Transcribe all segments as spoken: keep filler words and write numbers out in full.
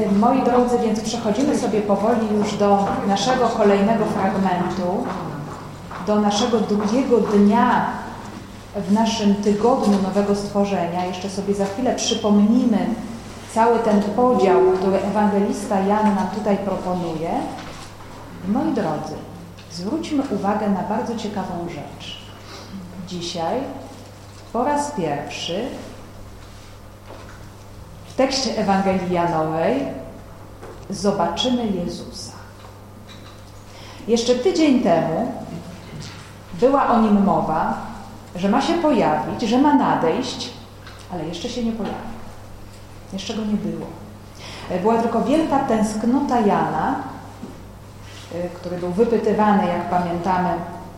Moi drodzy, więc przechodzimy sobie powoli już do naszego kolejnego fragmentu, do naszego drugiego dnia w naszym tygodniu nowego stworzenia. Jeszcze sobie za chwilę przypomnimy cały ten podział, który ewangelista Jan nam tutaj proponuje. Moi drodzy, zwróćmy uwagę na bardzo ciekawą rzecz. Dzisiaj po raz pierwszy w tekście Ewangelii Janowej zobaczymy Jezusa. Jeszcze tydzień temu była o Nim mowa, że ma się pojawić, że ma nadejść, ale jeszcze się nie pojawił. Jeszcze Go nie było. Była tylko wielka tęsknota Jana, który był wypytywany, jak pamiętamy,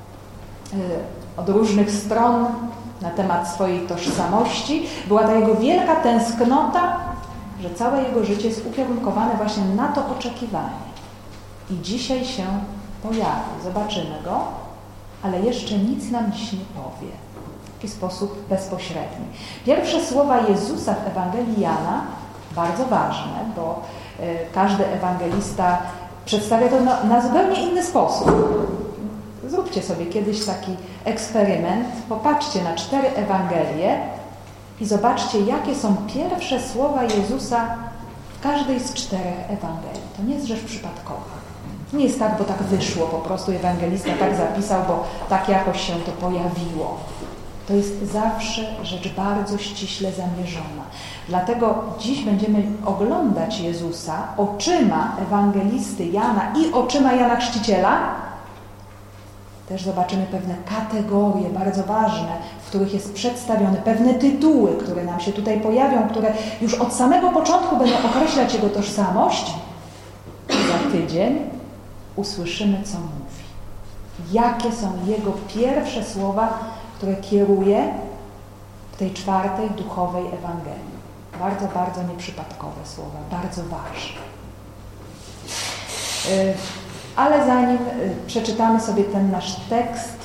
od różnych stron na temat swojej tożsamości. Była ta jego wielka tęsknota, że całe jego życie jest ukierunkowane właśnie na to oczekiwanie. I dzisiaj się pojawi. Zobaczymy Go, ale jeszcze nic nam dziś nie powie. W taki sposób bezpośredni. Pierwsze słowa Jezusa w Ewangelii Jana, bardzo ważne, bo y, każdy ewangelista przedstawia to na, na zupełnie inny sposób. Zróbcie sobie kiedyś taki eksperyment, popatrzcie na cztery Ewangelie i zobaczcie, jakie są pierwsze słowa Jezusa w każdej z czterech Ewangelii. To nie jest rzecz przypadkowa. Nie jest tak, bo tak wyszło, po prostu ewangelista tak zapisał, bo tak jakoś się to pojawiło. To jest zawsze rzecz bardzo ściśle zamierzona. Dlatego dziś będziemy oglądać Jezusa oczyma ewangelisty Jana i oczyma Jana Chrzciciela. Też zobaczymy pewne kategorie bardzo ważne, w których jest przedstawione, pewne tytuły, które nam się tutaj pojawią, które już od samego początku będą określać Jego tożsamość. I za tydzień usłyszymy, co mówi. Jakie są Jego pierwsze słowa, które kieruje w tej czwartej duchowej Ewangelii. Bardzo, bardzo nieprzypadkowe słowa, bardzo ważne. Ale zanim przeczytamy sobie ten nasz tekst,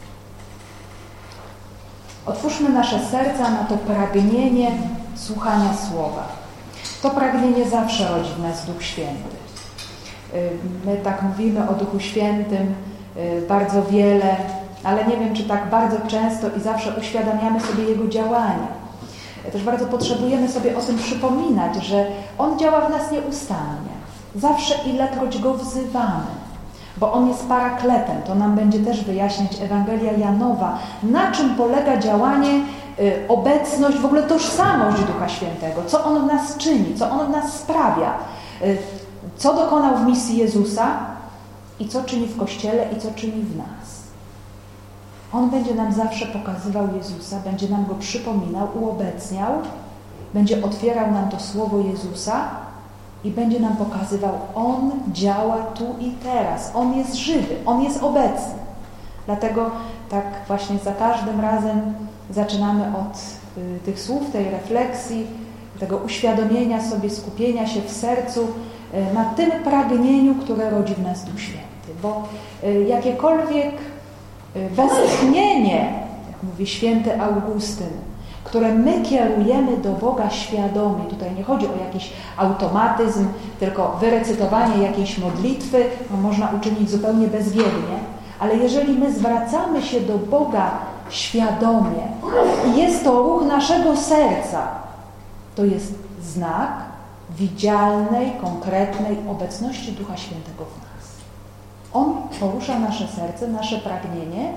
otwórzmy nasze serca na to pragnienie słuchania słowa. To pragnienie zawsze rodzi w nas Duch Święty. My tak mówimy o Duchu Świętym bardzo wiele, ale nie wiem, czy tak bardzo często i zawsze uświadamiamy sobie Jego działanie. Też bardzo potrzebujemy sobie o tym przypominać, że On działa w nas nieustannie. Zawsze ilekroć Go wzywamy, bo On jest parakletem. To nam będzie też wyjaśniać Ewangelia Janowa, na czym polega działanie, y, obecność, w ogóle tożsamość Ducha Świętego, co On w nas czyni, co On w nas sprawia, y, co dokonał w misji Jezusa i co czyni w Kościele i co czyni w nas. On będzie nam zawsze pokazywał Jezusa, będzie nam Go przypominał, uobecniał, będzie otwierał nam to Słowo Jezusa i będzie nam pokazywał, On działa tu i teraz, On jest żywy, On jest obecny. Dlatego tak właśnie za każdym razem zaczynamy od y, tych słów, tej refleksji, tego uświadomienia sobie, skupienia się w sercu y, na tym pragnieniu, które rodzi w nas Duch Święty. Bo y, jakiekolwiek westchnienie, jak mówi święty Augustyn, które my kierujemy do Boga świadomie. Tutaj nie chodzi o jakiś automatyzm, tylko wyrecytowanie jakiejś modlitwy, no można uczynić zupełnie bezwiednie, ale jeżeli my zwracamy się do Boga świadomie i jest to ruch naszego serca, to jest znak widzialnej, konkretnej obecności Ducha Świętego w nas. On porusza nasze serce, nasze pragnienie.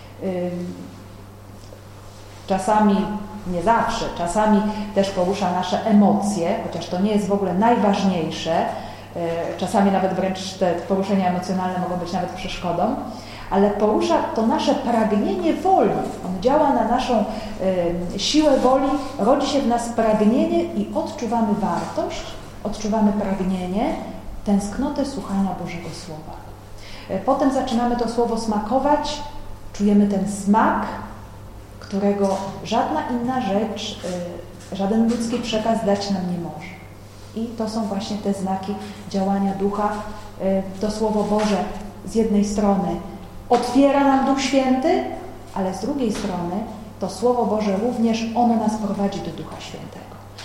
Czasami, nie zawsze, czasami też porusza nasze emocje, chociaż to nie jest w ogóle najważniejsze. Czasami nawet wręcz te poruszenia emocjonalne mogą być nawet przeszkodą, ale porusza to nasze pragnienie woli. On działa na naszą siłę woli, rodzi się w nas pragnienie i odczuwamy wartość, odczuwamy pragnienie, tęsknotę słuchania Bożego Słowa. Potem zaczynamy to Słowo smakować, czujemy ten smak, którego żadna inna rzecz, żaden ludzki przekaz dać nam nie może. I to są właśnie te znaki działania Ducha. To Słowo Boże z jednej strony otwiera nam Duch Święty, ale z drugiej strony to Słowo Boże również ono nas prowadzi do Ducha Świętego.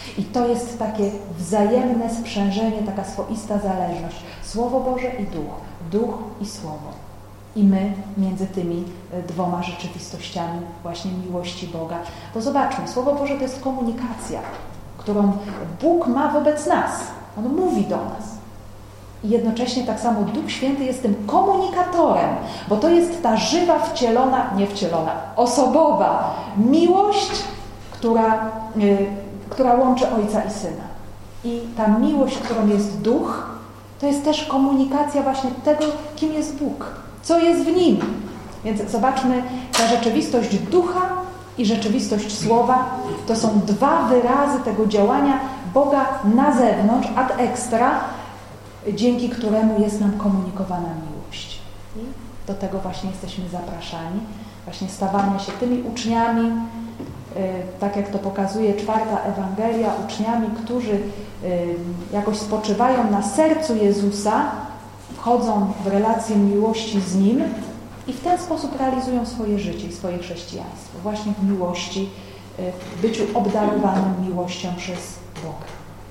I to jest takie wzajemne sprzężenie, taka swoista zależność. Słowo Boże i Duch. Duch i Słowo. I my między tymi dwoma rzeczywistościami właśnie miłości Boga. Bo zobaczmy, Słowo Boże to jest komunikacja, którą Bóg ma wobec nas. On mówi do nas. I jednocześnie tak samo Duch Święty jest tym komunikatorem, bo to jest ta żywa, wcielona, nie wcielona, osobowa miłość, która, yy, która łączy Ojca i Syna. I ta miłość, którą jest Duch, to jest też komunikacja właśnie tego, kim jest Bóg, co jest w Nim. Więc zobaczmy, ta rzeczywistość Ducha i rzeczywistość Słowa to są dwa wyrazy tego działania Boga na zewnątrz, ad extra, dzięki któremu jest nam komunikowana miłość. I do tego właśnie jesteśmy zapraszani, właśnie stawania się tymi uczniami, tak jak to pokazuje czwarta Ewangelia, uczniami, którzy jakoś spoczywają na sercu Jezusa, wchodzą w relację miłości z Nim i w ten sposób realizują swoje życie i swoje chrześcijaństwo. Właśnie w miłości, w byciu obdarowanym miłością przez Boga.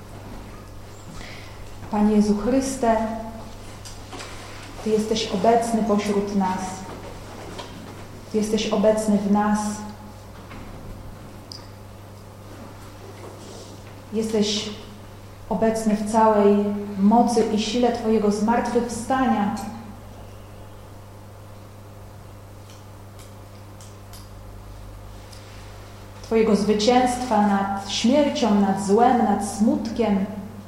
Panie Jezu Chryste, Ty jesteś obecny pośród nas. Ty jesteś obecny w nas. Jesteś obecny w całej mocy i sile Twojego zmartwychwstania. Twojego zwycięstwa nad śmiercią, nad złem, nad smutkiem.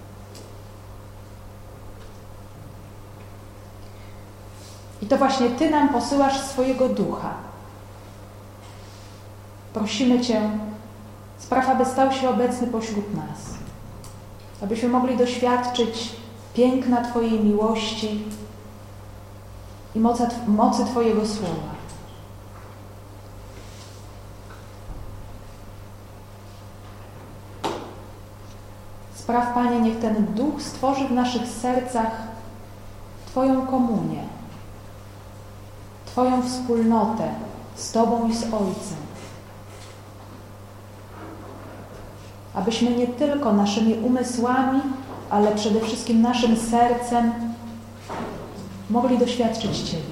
I to właśnie Ty nam posyłasz swojego Ducha. Prosimy Cię, spraw, aby stał się obecny pośród nas. Abyśmy mogli doświadczyć piękna Twojej miłości i mocy, mocy Twojego Słowa. Spraw, Panie, niech ten Duch stworzy w naszych sercach Twoją komunię, Twoją wspólnotę z Tobą i z Ojcem. Abyśmy nie tylko naszymi umysłami, ale przede wszystkim naszym sercem mogli doświadczyć Ciebie.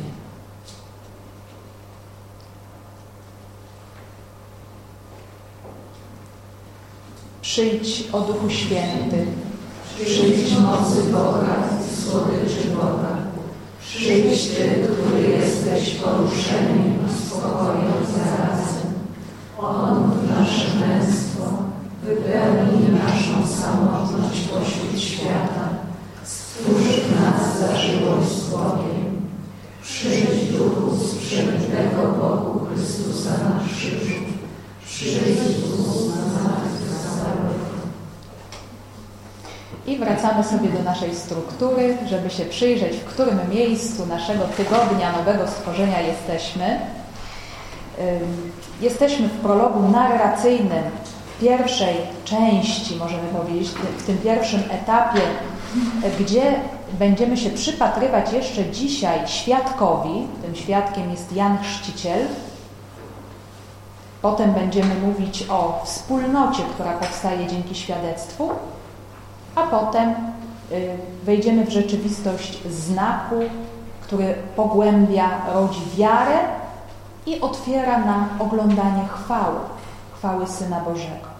Przyjdź, o Duchu Święty. Przyjdź mocy Boga i słodyczy Boga. Przyjdź Ty, który jesteś poruszeniem i spokojem zarazem. Odmów nasze męstwo, wypełnij naszą samotność pośród świata. Stwórz w nas zażyłość z Bogiem. Przyjdź Duchu z przebytego Bogu Chrystusa na krzyżu. Przyjdź Duchu na zmartwychwstałego. I wracamy sobie do naszej struktury, żeby się przyjrzeć, w którym miejscu naszego tygodnia nowego stworzenia jesteśmy. Jesteśmy w prologu narracyjnym pierwszej części, możemy powiedzieć, w tym pierwszym etapie, gdzie będziemy się przypatrywać jeszcze dzisiaj świadkowi. Tym świadkiem jest Jan Chrzciciel. Potem będziemy mówić o wspólnocie, która powstaje dzięki świadectwu, a potem wejdziemy w rzeczywistość znaku, który pogłębia, rodzi wiarę i otwiera na oglądanie chwały, chwały Syna Bożego.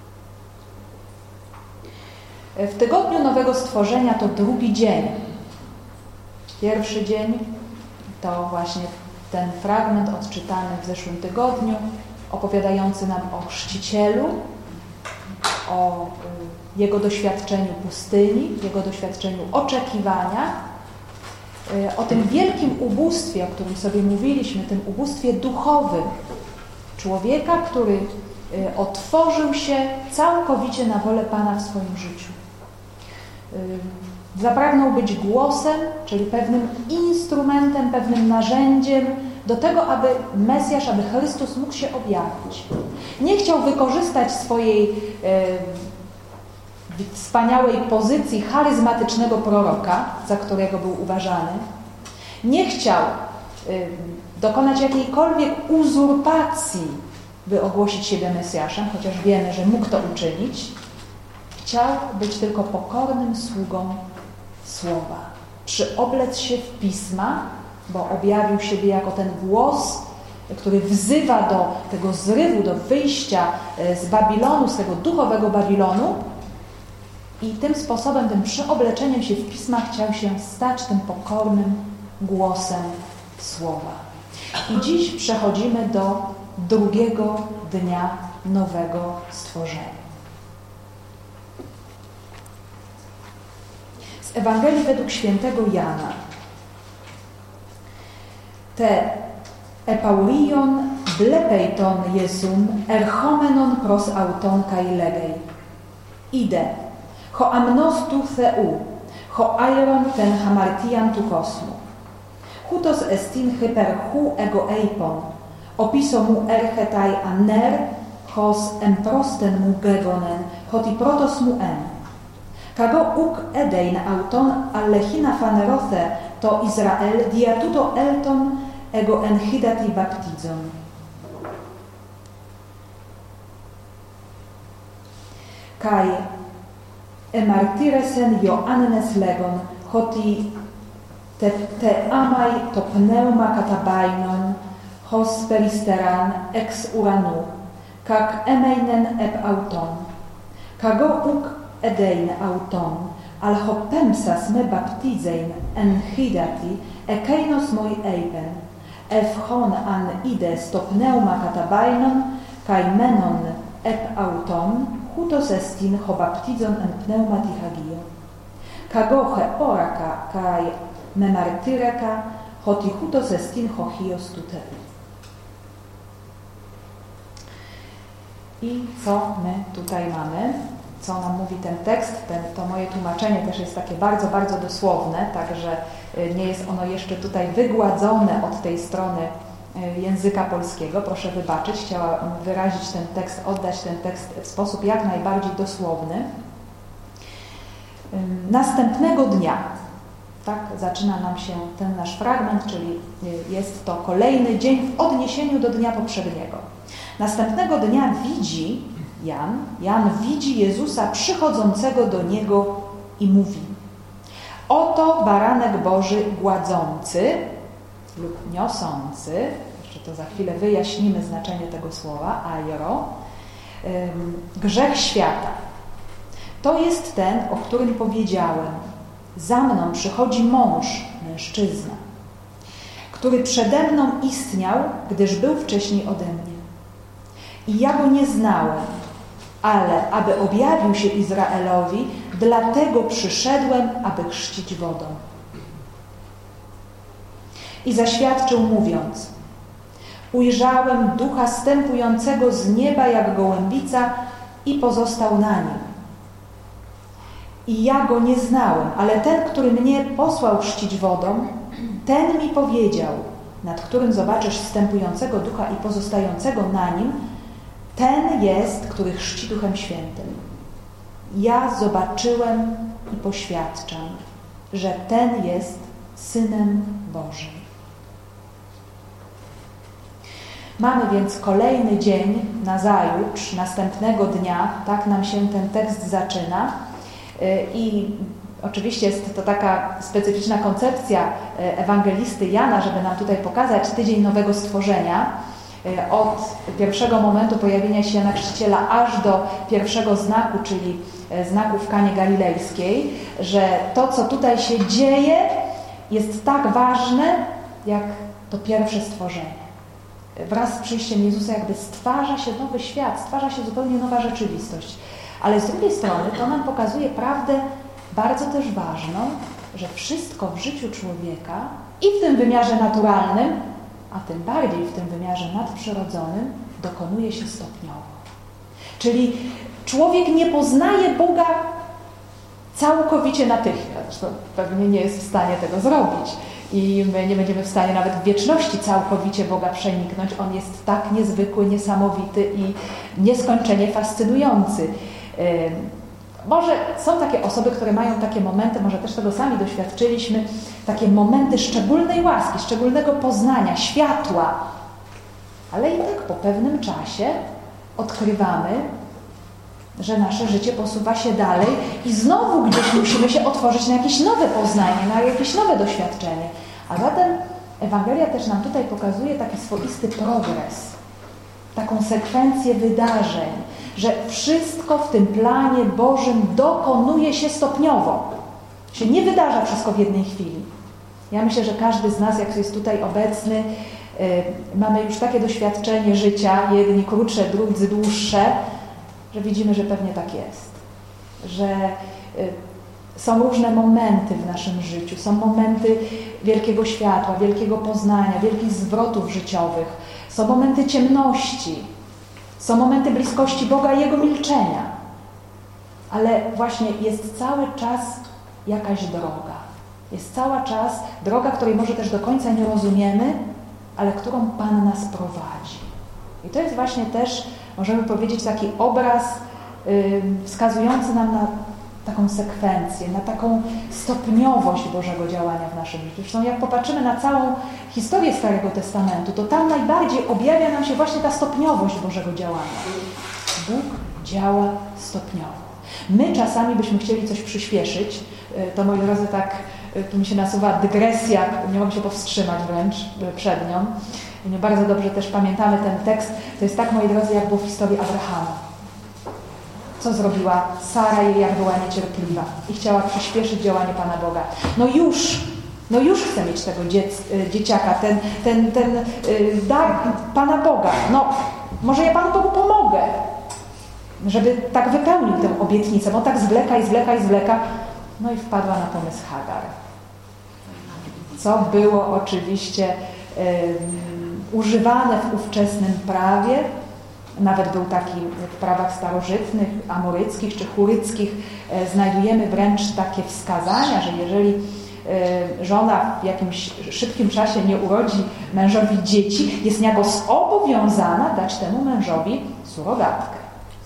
W tygodniu nowego stworzenia to drugi dzień. Pierwszy dzień to właśnie ten fragment odczytany w zeszłym tygodniu, opowiadający nam o Chrzcicielu, o jego doświadczeniu pustyni, jego doświadczeniu oczekiwania, o tym wielkim ubóstwie, o którym sobie mówiliśmy, tym ubóstwie duchowym człowieka, który otworzył się całkowicie na wolę Pana w swoim życiu. Zapragnął być głosem, czyli pewnym instrumentem, pewnym narzędziem do tego, aby Mesjasz, aby Chrystus mógł się objawić. Nie chciał wykorzystać swojej e, wspaniałej pozycji charyzmatycznego proroka, za którego był uważany. Nie chciał e, dokonać jakiejkolwiek uzurpacji, by ogłosić siebie Mesjaszem, chociaż wiemy, że mógł to uczynić. Chciał być tylko pokornym sługą Słowa. Przyoblec się w Pisma, bo objawił siebie jako ten głos, który wzywa do tego zrywu, do wyjścia z Babilonu, z tego duchowego Babilonu. I tym sposobem, tym przeobleczeniem się w Pisma chciał się stać tym pokornym głosem Słowa. I dziś przechodzimy do drugiego dnia nowego stworzenia. Z Ewangelii według świętego Jana. Te epaurion blepeiton Jesum erchomenon pros auton kai legei. Ide, ho amnostu theu, ho aeron ten hamartian tu kosmu. Hutos estin hyper hu ego eipon, opiso mu erchetai aner, hos emprosten mu gegonen, hoti protos mu en. Kago uk edein auton allechina fanerothe to Izrael diatuto elton ego enchidati baptizon. Kai emartiresen Joannes legon, hoti te, te amai to pneuma katabainon, hos peristeran ex uranu, kak emeinen ep auton. Kago uk edein auton, al hopemsas me baptizein enchidati, ekeinos moi eipen, efchon an ides to pneuma katabainon, kai menon ep auton, hutos estin ho baptizon en pneumati hagio. Kagoche oraka kai memartyreka, hoti hutos estin ho hios tutei. I co my tutaj mamy? Co nam mówi ten tekst? Ten, to moje tłumaczenie też jest takie bardzo, bardzo dosłowne, także nie jest ono jeszcze tutaj wygładzone od tej strony języka polskiego. Proszę wybaczyć, chciałam wyrazić ten tekst, oddać ten tekst w sposób jak najbardziej dosłowny. Następnego dnia, tak zaczyna nam się ten nasz fragment, czyli jest to kolejny dzień w odniesieniu do dnia poprzedniego. Następnego dnia widzi Jan, Jan widzi Jezusa przychodzącego do Niego i mówi: oto baranek Boży gładzący lub niosący, jeszcze to za chwilę wyjaśnimy znaczenie tego słowa, airo, grzech świata. To jest ten, o którym powiedziałem: za mną przychodzi mąż, mężczyzna, który przede mną istniał, gdyż był wcześniej ode mnie. I ja go nie znałem, ale aby objawił się Izraelowi, dlatego przyszedłem, aby chrzcić wodą. I zaświadczył mówiąc: ujrzałem Ducha zstępującego z nieba jak gołębica i pozostał na nim. I ja go nie znałem, ale ten, który mnie posłał chrzcić wodą, ten mi powiedział, nad którym zobaczysz zstępującego Ducha i pozostającego na nim, ten jest, który chrzci Duchem Świętym. Ja zobaczyłem i poświadczam, że ten jest Synem Bożym. Mamy więc kolejny dzień nazajutrz, następnego dnia, tak nam się ten tekst zaczyna. I oczywiście jest to taka specyficzna koncepcja ewangelisty Jana, żeby nam tutaj pokazać tydzień nowego stworzenia, od pierwszego momentu pojawienia się Jana Chrzciciela aż do pierwszego znaku, czyli znaku w Kanie Galilejskiej, że to, co tutaj się dzieje, jest tak ważne, jak to pierwsze stworzenie. Wraz z przyjściem Jezusa jakby stwarza się nowy świat, stwarza się zupełnie nowa rzeczywistość. Ale z drugiej strony to nam pokazuje prawdę bardzo też ważną, że wszystko w życiu człowieka i w tym wymiarze naturalnym, a tym bardziej w tym wymiarze nadprzyrodzonym, dokonuje się stopniowo. Czyli człowiek nie poznaje Boga całkowicie natychmiast. Zresztą pewnie nie jest w stanie tego zrobić. I my nie będziemy w stanie nawet w wieczności całkowicie Boga przeniknąć. On jest tak niezwykły, niesamowity i nieskończenie fascynujący. Może są takie osoby, które mają takie momenty, może też tego sami doświadczyliśmy, takie momenty szczególnej łaski, szczególnego poznania, światła. Ale i tak po pewnym czasie odkrywamy, że nasze życie posuwa się dalej i znowu gdzieś musimy się otworzyć na jakieś nowe poznanie, na jakieś nowe doświadczenie. A zatem Ewangelia też nam tutaj pokazuje taki swoisty progres, taką sekwencję wydarzeń, że wszystko w tym planie Bożym dokonuje się stopniowo. Się nie wydarza wszystko w jednej chwili. Ja myślę, że każdy z nas, jak jest tutaj obecny, yy, mamy już takie doświadczenie życia, jedni krótsze, drudzy dłuższe, że widzimy, że pewnie tak jest. Że yy, są różne momenty w naszym życiu. Są momenty wielkiego światła, wielkiego poznania, wielkich zwrotów życiowych. Są momenty ciemności. Są momenty bliskości Boga i Jego milczenia. Ale właśnie jest cały czas jakaś droga. Jest cały czas droga, której może też do końca nie rozumiemy, ale którą Pan nas prowadzi. I to jest właśnie też, możemy powiedzieć, taki obraz yy, wskazujący nam na taką sekwencję, na taką stopniowość Bożego działania w naszym życiu. Zresztą jak popatrzymy na całą historię Starego Testamentu, to tam najbardziej objawia nam się właśnie ta stopniowość Bożego działania. Bóg działa stopniowo. My czasami byśmy chcieli coś przyspieszyć, to moi drodzy tak, tu mi się nasuwa dygresja, nie mogę się powstrzymać wręcz przed nią. My bardzo dobrze też pamiętamy ten tekst. To jest tak, moi drodzy, jak było w historii Abrahama. Co zrobiła Sara i jak była niecierpliwa i chciała przyspieszyć działanie Pana Boga. No już, no już chcę mieć tego dziec, dzieciaka, ten, ten, ten dar Pana Boga. No, może ja Panu Bogu pomogę, żeby tak wypełnił tę obietnicę. Bo tak zwleka i zwleka i zwleka. No i wpadła na pomysł Hagar. Co było oczywiście um, używane w ówczesnym prawie. Nawet był taki w prawach starożytnych, amoryckich czy huryckich, e, znajdujemy wręcz takie wskazania, że jeżeli e, żona w jakimś szybkim czasie nie urodzi mężowi dzieci, jest niejako zobowiązana dać temu mężowi surogatkę.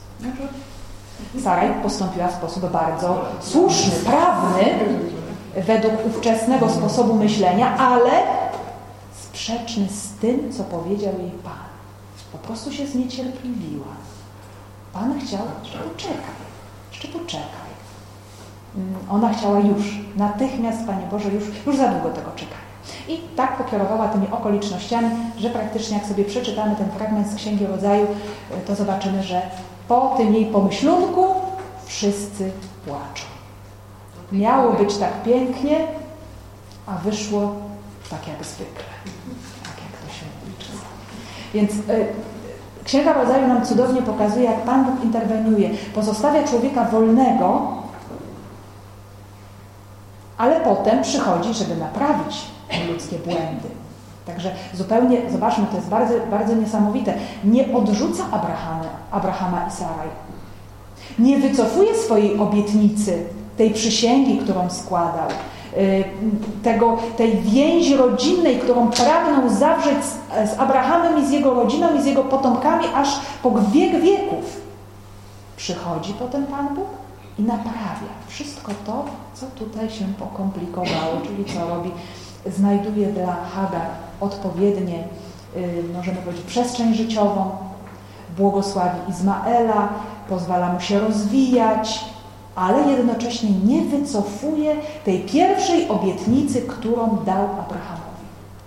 Sara postąpiła w sposób bardzo słuszny, prawny, według ówczesnego sposobu myślenia, ale sprzeczny z tym, co powiedział jej Pan. Po prostu się zniecierpliwiła. Pan chciał, że poczekaj, jeszcze poczekaj. Ona chciała już, natychmiast, Panie Boże, już, już za długo tego czekania. I tak pokierowała tymi okolicznościami, że praktycznie jak sobie przeczytamy ten fragment z Księgi Rodzaju, to zobaczymy, że po tym jej pomyślunku wszyscy płaczą. Miało być tak pięknie, a wyszło tak jak zwykle. Tak jak to się mówi czasami. Więc y, Księga Rodzaju nam cudownie pokazuje, jak Pan Bóg interweniuje. Pozostawia człowieka wolnego, ale potem przychodzi, żeby naprawić ludzkie błędy. Także zupełnie, zobaczmy, to jest bardzo, bardzo niesamowite. Nie odrzuca Abrahama, Abrahama i Saraj. Nie wycofuje swojej obietnicy, tej przysięgi, którą składał, tego, tej więzi rodzinnej, którą pragnął zawrzeć z, z Abrahamem i z jego rodziną i z jego potomkami aż po wiek wieków. Przychodzi potem Pan Bóg i naprawia wszystko to, co tutaj się pokomplikowało, czyli co robi, znajduje dla Hagar odpowiednie, yy, możemy powiedzieć, przestrzeń życiową, błogosławi Izmaela, pozwala mu się rozwijać, ale jednocześnie nie wycofuje tej pierwszej obietnicy, którą dał Abrahamowi.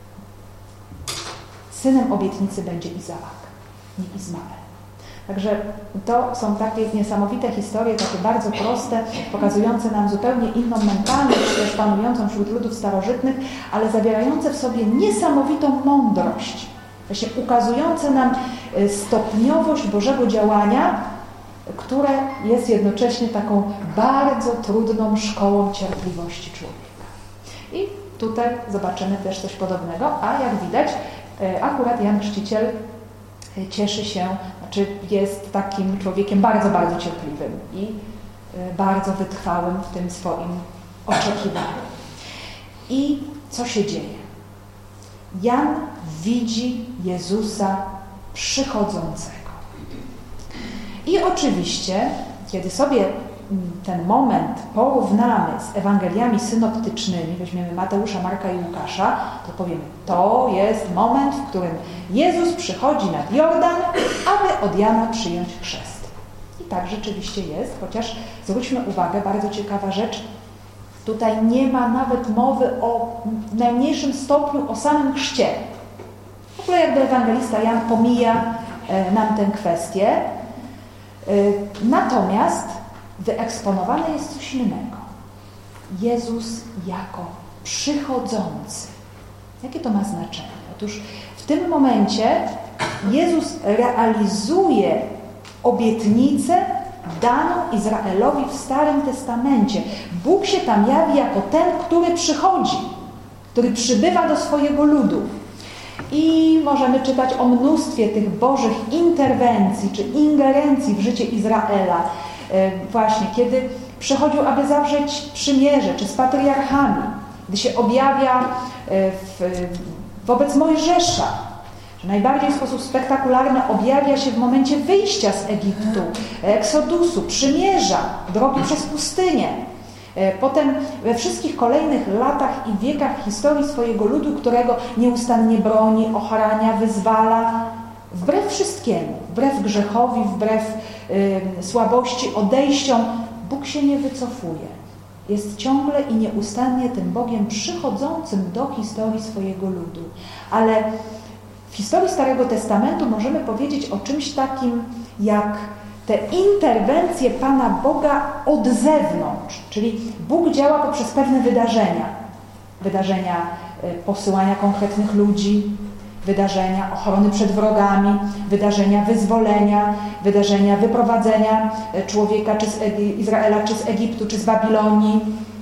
Synem obietnicy będzie Izaak, nie Izmael. Także to są takie niesamowite historie, takie bardzo proste, pokazujące nam zupełnie inną mentalność, też panującą wśród ludów starożytnych, ale zawierające w sobie niesamowitą mądrość, właśnie ukazujące nam stopniowość Bożego działania, które jest jednocześnie taką bardzo trudną szkołą cierpliwości człowieka. I tutaj zobaczymy też coś podobnego, a jak widać, akurat Jan Chrzciciel cieszy się, znaczy jest takim człowiekiem bardzo, bardzo cierpliwym i bardzo wytrwałym w tym swoim oczekiwaniu. I co się dzieje? Jan widzi Jezusa przychodzącego. I oczywiście, kiedy sobie ten moment porównamy z Ewangeliami synoptycznymi, weźmiemy Mateusza, Marka i Łukasza, to powiemy, to jest moment, w którym Jezus przychodzi nad Jordan, aby od Jana przyjąć chrzest. I tak rzeczywiście jest, chociaż zwróćmy uwagę, bardzo ciekawa rzecz, tutaj nie ma nawet mowy o w najmniejszym stopniu o samym chrzcie. W ogóle jakby ewangelista Jan pomija e, nam tę kwestię. E, natomiast wyeksponowane jest coś innego. Jezus jako przychodzący. Jakie to ma znaczenie? Otóż w tym momencie Jezus realizuje obietnicę daną Izraelowi w Starym Testamencie. Bóg się tam jawi jako ten, który przychodzi, który przybywa do swojego ludu. I możemy czytać o mnóstwie tych Bożych interwencji czy ingerencji w życie Izraela. Właśnie, kiedy przychodził, aby zawrzeć przymierze, czy z patriarchami, gdy się objawia w, wobec Mojżesza, że najbardziej w sposób spektakularny objawia się w momencie wyjścia z Egiptu, eksodusu, przymierza, drogi przez pustynię. Potem we wszystkich kolejnych latach i wiekach historii swojego ludu, którego nieustannie broni, ochrania, wyzwala, wbrew wszystkiemu, wbrew grzechowi, wbrew y, słabości, odejściom, Bóg się nie wycofuje. Jest ciągle i nieustannie tym Bogiem przychodzącym do historii swojego ludu. Ale w historii Starego Testamentu możemy powiedzieć o czymś takim jak te interwencje Pana Boga od zewnątrz, czyli Bóg działa poprzez pewne wydarzenia. Wydarzenia posyłania konkretnych ludzi, wydarzenia ochrony przed wrogami, wydarzenia wyzwolenia, wydarzenia wyprowadzenia człowieka czy z Izraela, czy z Egiptu, czy z Babilonii.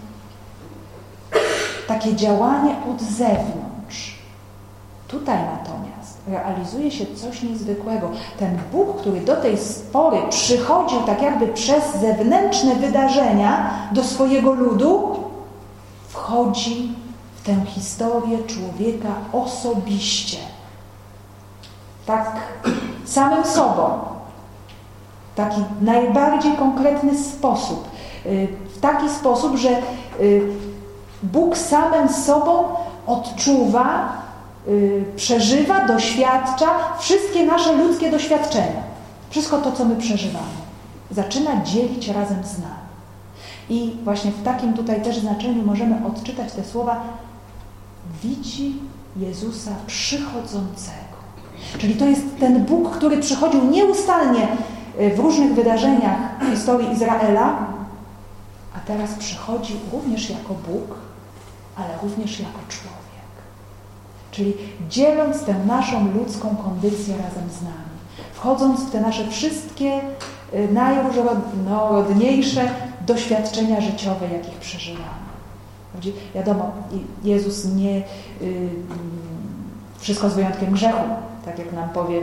Takie działanie od zewnątrz. Tutaj natomiast realizuje się coś niezwykłego. Ten Bóg, który do tej pory przychodził tak jakby przez zewnętrzne wydarzenia do swojego ludu, wchodzi w tę historię człowieka osobiście. Tak samym sobą. W taki najbardziej konkretny sposób. W taki sposób, że Bóg samym sobą odczuwa, przeżywa, doświadcza wszystkie nasze ludzkie doświadczenia. Wszystko to, co my przeżywamy. Zaczyna dzielić razem z nami. I właśnie w takim tutaj też znaczeniu możemy odczytać te słowa: widzi Jezusa przychodzącego. Czyli to jest ten Bóg, który przychodził nieustannie w różnych wydarzeniach w historii Izraela, a teraz przychodzi również jako Bóg, ale również jako człowiek. Czyli dzieląc tę naszą ludzką kondycję razem z nami, wchodząc w te nasze wszystkie najróżniejsze doświadczenia życiowe, jakich przeżywamy. Wiadomo, Jezus nie wszystko z wyjątkiem grzechu, tak jak nam powie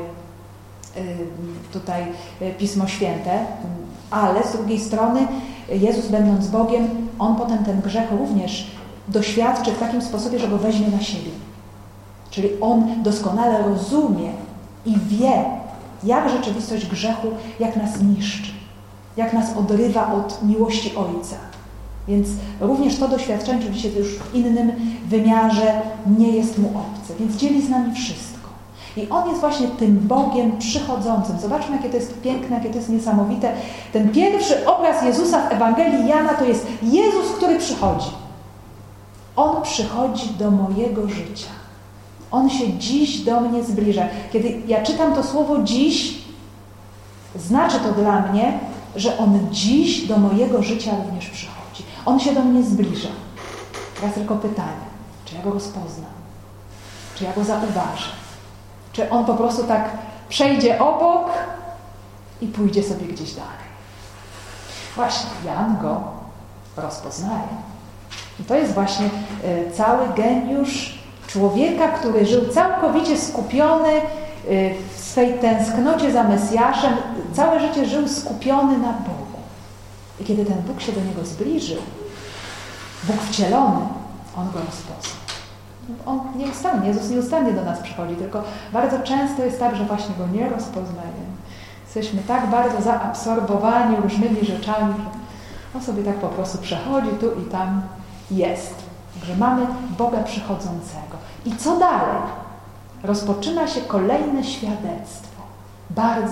tutaj Pismo Święte, ale z drugiej strony Jezus, będąc Bogiem, On potem ten grzech również doświadczy w takim sposobie, że go weźmie na siebie. Czyli On doskonale rozumie i wie, jak rzeczywistość grzechu, jak nas niszczy, jak nas odrywa od miłości Ojca. Więc również to doświadczenie, oczywiście już w innym wymiarze, nie jest Mu obce, więc dzieli z nami wszystko. I On jest właśnie tym Bogiem przychodzącym. Zobaczmy, jakie to jest piękne, jakie to jest niesamowite. Ten pierwszy obraz Jezusa w Ewangelii Jana to jest Jezus, który przychodzi. On przychodzi do mojego życia. On się dziś do mnie zbliża. Kiedy ja czytam to słowo dziś, znaczy to dla mnie, że On dziś do mojego życia również przychodzi. On się do mnie zbliża. Teraz tylko pytanie, czy ja Go rozpoznam? Czy ja Go zauważę? Czy On po prostu tak przejdzie obok i pójdzie sobie gdzieś dalej? Właśnie, Jan Go rozpoznaje. I to jest właśnie y, cały geniusz człowieka, który żył całkowicie skupiony y, w swej tęsknocie za Mesjaszem. Całe życie żył skupiony na Bogu. I kiedy ten Bóg się do niego zbliżył, Bóg wcielony, On go rozpoznał. On nieustannie, Jezus nieustannie do nas przychodzi, tylko bardzo często jest tak, że właśnie Go nie rozpoznajemy. Jesteśmy tak bardzo zaabsorbowani różnymi rzeczami, że On sobie tak po prostu przechodzi tu i tam jest. Także mamy Boga przychodzącego. I co dalej? Rozpoczyna się kolejne świadectwo. Bardzo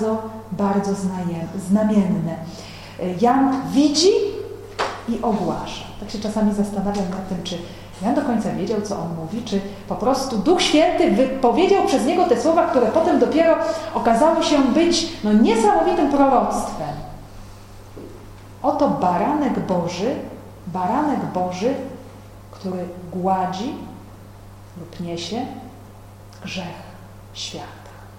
bardzo znamienne. Jan widzi i ogłasza. Tak się czasami zastanawiam nad tym, czy Jan do końca wiedział, co on mówi, czy po prostu Duch Święty wypowiedział przez niego te słowa, które potem dopiero okazały się być no, niesamowitym proroctwem. Oto baranek Boży, baranek Boży, który gładzi lub niesie grzech świata.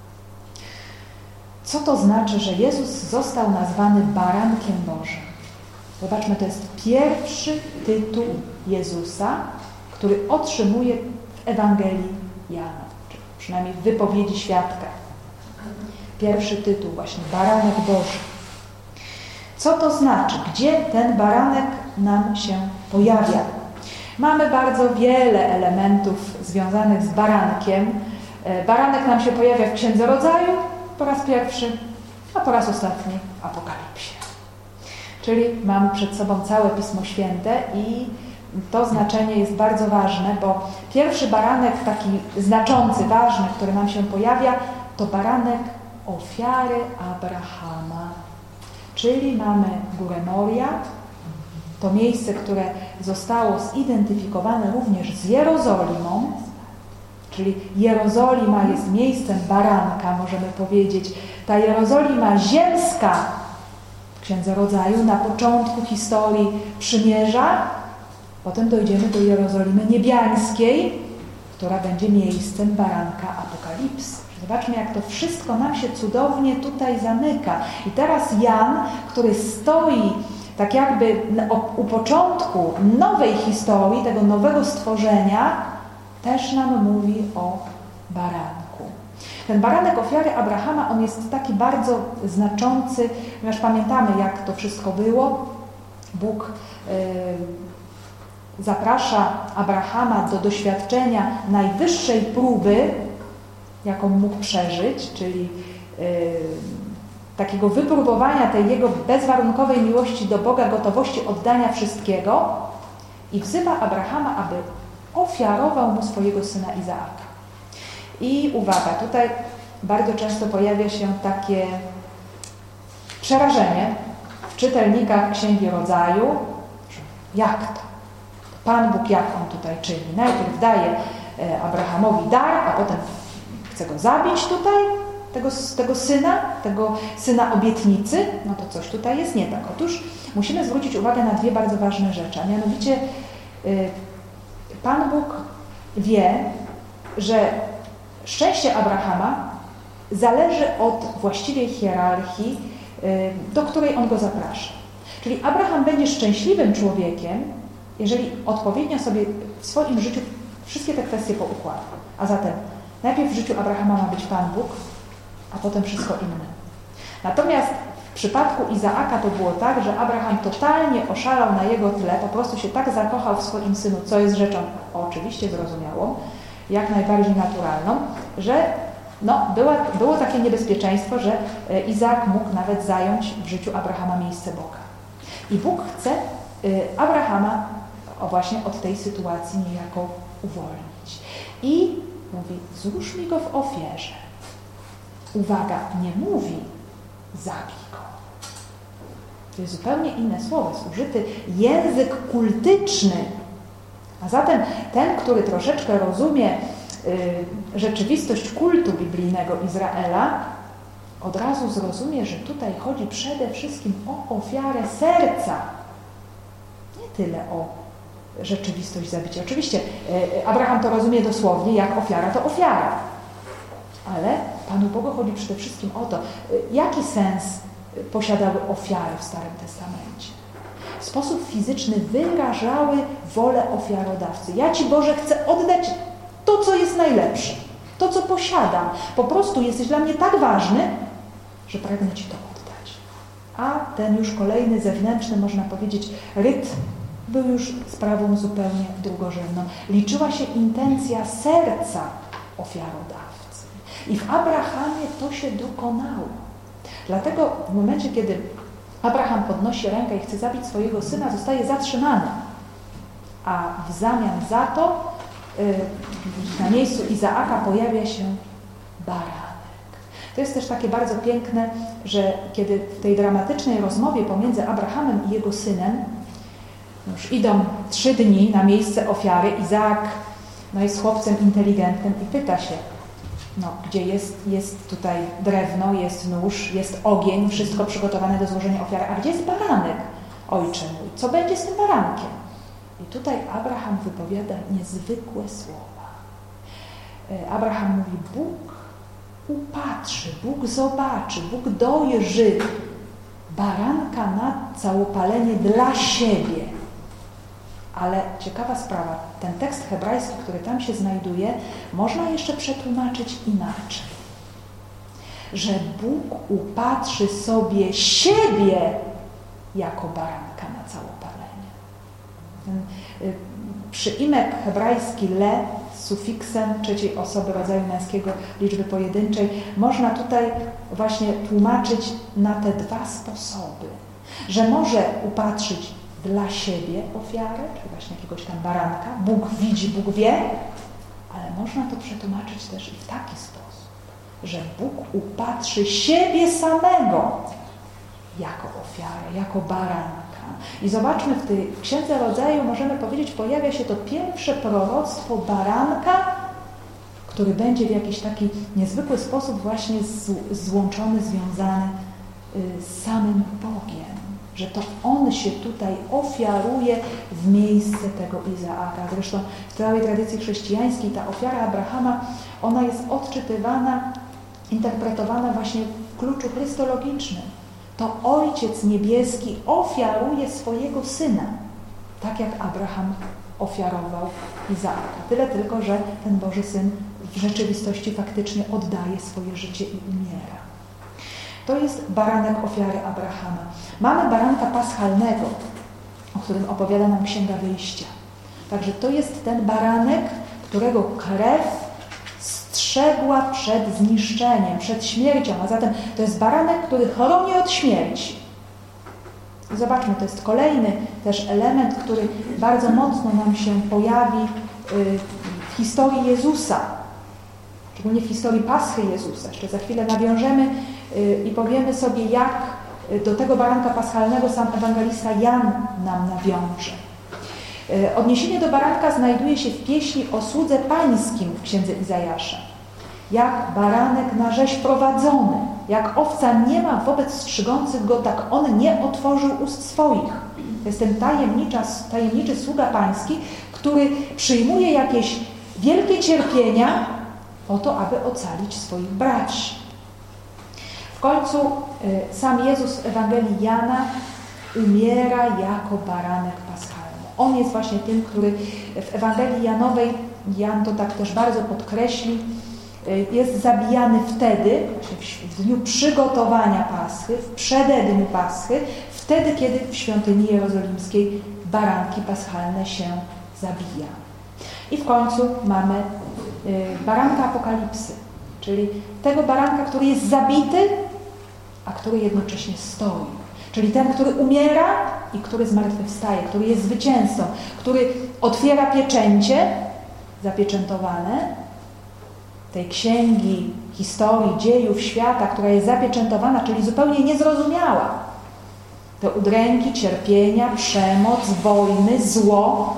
Co to znaczy, że Jezus został nazwany barankiem Bożym? Zobaczmy, to jest pierwszy tytuł Jezusa, który otrzymuje w Ewangelii Jana, czy przynajmniej w wypowiedzi świadka. Pierwszy tytuł właśnie, baranek Boży. Co to znaczy? Gdzie ten baranek nam się pojawia? Mamy bardzo wiele elementów związanych z barankiem. Baranek nam się pojawia w Księdze Rodzaju po raz pierwszy, a po raz ostatni w Apokalipsie. Czyli mamy przed sobą całe Pismo Święte i to znaczenie jest bardzo ważne, bo pierwszy baranek taki znaczący, ważny, który nam się pojawia, to baranek ofiary Abrahama. Czyli mamy Górę Moria, to miejsce, które zostało zidentyfikowane również z Jerozolimą, czyli Jerozolima jest miejscem baranka, możemy powiedzieć. Ta Jerozolima ziemska w Księdze Rodzaju na początku historii przymierza, potem dojdziemy do Jerozolimy niebiańskiej, która będzie miejscem baranka Apokalipsy. Zobaczmy, jak to wszystko nam się cudownie tutaj zamyka. I teraz Jan, który stoi tak jakby u początku nowej historii, tego nowego stworzenia, też nam mówi o baranku. Ten baranek ofiary Abrahama, on jest taki bardzo znaczący, ponieważ pamiętamy, jak to wszystko było. Bóg yy, zaprasza Abrahama do doświadczenia najwyższej próby, jaką mógł przeżyć, czyli yy, takiego wypróbowania tej jego bezwarunkowej miłości do Boga, gotowości oddania wszystkiego i wzywa Abrahama, aby ofiarował mu swojego syna Izaaka. I uwaga, tutaj bardzo często pojawia się takie przerażenie w czytelnikach Księgi Rodzaju, że jak to? Pan Bóg jak on tutaj czyni? Najpierw daje Abrahamowi dar, a potem chce go zabić tutaj, tego, tego syna, tego syna obietnicy. No to coś tutaj jest nie tak. Otóż musimy zwrócić uwagę na dwie bardzo ważne rzeczy, a mianowicie yy, Pan Bóg wie, że szczęście Abrahama zależy od właściwej hierarchii, do której on go zaprasza. Czyli Abraham będzie szczęśliwym człowiekiem, jeżeli odpowiednio sobie w swoim życiu wszystkie te kwestie poukłada. A zatem najpierw w życiu Abrahama ma być Pan Bóg, a potem wszystko inne. Natomiast w przypadku Izaaka to było tak, że Abraham totalnie oszalał na jego tle, po prostu się tak zakochał w swoim synu, co jest rzeczą oczywiście zrozumiałą, jak najbardziej naturalną, że no, było, było takie niebezpieczeństwo, że Izaak mógł nawet zająć w życiu Abrahama miejsce Boga. I Bóg chce Abrahama o właśnie od tej sytuacji niejako uwolnić. I mówi, złóż mi go w ofierze. Uwaga, nie mówi, zabij go. To jest zupełnie inne słowo, jest użyty język kultyczny. A zatem ten, który troszeczkę rozumie y, rzeczywistość kultu biblijnego Izraela, od razu zrozumie, że tutaj chodzi przede wszystkim o ofiarę serca. Nie tyle o rzeczywistość zabicia. Oczywiście y, Abraham to rozumie dosłownie, jak ofiara to ofiara. Ale Panu Bogu chodzi przede wszystkim o to, y, jaki sens posiadały ofiary w Starym Testamencie. W sposób fizyczny wyrażały wolę ofiarodawcy. Ja Ci, Boże, chcę oddać to, co jest najlepsze, to, co posiadam. Po prostu jesteś dla mnie tak ważny, że pragnę Ci to oddać. A ten już kolejny, zewnętrzny, można powiedzieć, ryt był już sprawą zupełnie drugorzędną. Liczyła się intencja serca ofiarodawcy. I w Abrahamie to się dokonało. Dlatego w momencie, kiedy Abraham podnosi rękę i chce zabić swojego syna, zostaje zatrzymany. A w zamian za to yy, na miejscu Izaaka pojawia się baranek. To To jest też takie bardzo piękne, że kiedy w tej dramatycznej rozmowie pomiędzy Abrahamem i jego synem już idą trzy dni na miejsce ofiary, Izaak no jest chłopcem inteligentnym i pyta się, no, gdzie jest, jest tutaj drewno, jest nóż, jest ogień, wszystko przygotowane do złożenia ofiary, a gdzie jest baranek, ojcze mój? Co będzie z tym barankiem? I tutaj Abraham wypowiada niezwykłe słowa. Abraham mówi, Bóg upatrzy, Bóg zobaczy, Bóg dojrzy baranka na całopalenie dla siebie. Ale ciekawa sprawa, ten tekst hebrajski, który tam się znajduje, można jeszcze przetłumaczyć inaczej. Że Bóg upatrzy sobie siebie jako baranka na całopalenie. Ten y, przyimek hebrajski le z sufiksem trzeciej osoby rodzaju męskiego liczby pojedynczej można tutaj właśnie tłumaczyć na te dwa sposoby. Że może upatrzyć dla siebie ofiarę, czy właśnie jakiegoś tam baranka. Bóg widzi, Bóg wie, ale można to przetłumaczyć też i w taki sposób, że Bóg upatrzy siebie samego jako ofiarę, jako baranka. I zobaczmy, w tej Księdze Rodzaju, możemy powiedzieć, pojawia się to pierwsze proroctwo baranka, który będzie w jakiś taki niezwykły sposób właśnie złączony, związany z samym Bogiem. Że to On się tutaj ofiaruje w miejsce tego Izaaka. Zresztą w całej tradycji chrześcijańskiej ta ofiara Abrahama, ona jest odczytywana, interpretowana właśnie w kluczu chrystologicznym. To Ojciec Niebieski ofiaruje swojego Syna, tak jak Abraham ofiarował Izaaka. Tyle tylko, że ten Boży Syn w rzeczywistości faktycznie oddaje swoje życie i umiera. To jest baranek ofiary Abrahama. Mamy baranka paschalnego, o którym opowiada nam Księga Wyjścia. Także to jest ten baranek, którego krew strzegła przed zniszczeniem, przed śmiercią. A zatem to jest baranek, który chroni od śmierci. I zobaczmy, to jest kolejny też element, który bardzo mocno nam się pojawi w historii Jezusa. Szczególnie w historii Paschy Jezusa. Jeszcze za chwilę nawiążemy i powiemy sobie, jak do tego baranka paschalnego sam ewangelista Jan nam nawiąże. Odniesienie do baranka znajduje się w pieśni o słudze pańskim w Księdze Izajasza. Jak baranek na rzeź prowadzony, jak owca nie ma wobec strzygących go, tak on nie otworzył ust swoich. To jest ten tajemniczy sługa pański, który przyjmuje jakieś wielkie cierpienia po to, aby ocalić swoich braci. W końcu sam Jezus w Ewangelii Jana umiera jako baranek paschalny. On jest właśnie tym, który w Ewangelii Janowej, Jan to tak też bardzo podkreśli, jest zabijany wtedy, w dniu przygotowania Paschy, w przededniu Paschy, wtedy, kiedy w świątyni jerozolimskiej baranki paschalne się zabija. I w końcu mamy baranka Apokalipsy, czyli tego baranka, który jest zabity, a który jednocześnie stoi. Czyli ten, który umiera i który zmartwychwstaje, który jest zwycięzcą, który otwiera pieczęcie zapieczętowane tej księgi historii, dziejów świata, która jest zapieczętowana, czyli zupełnie niezrozumiała. Te udręki, cierpienia, przemoc, wojny, zło.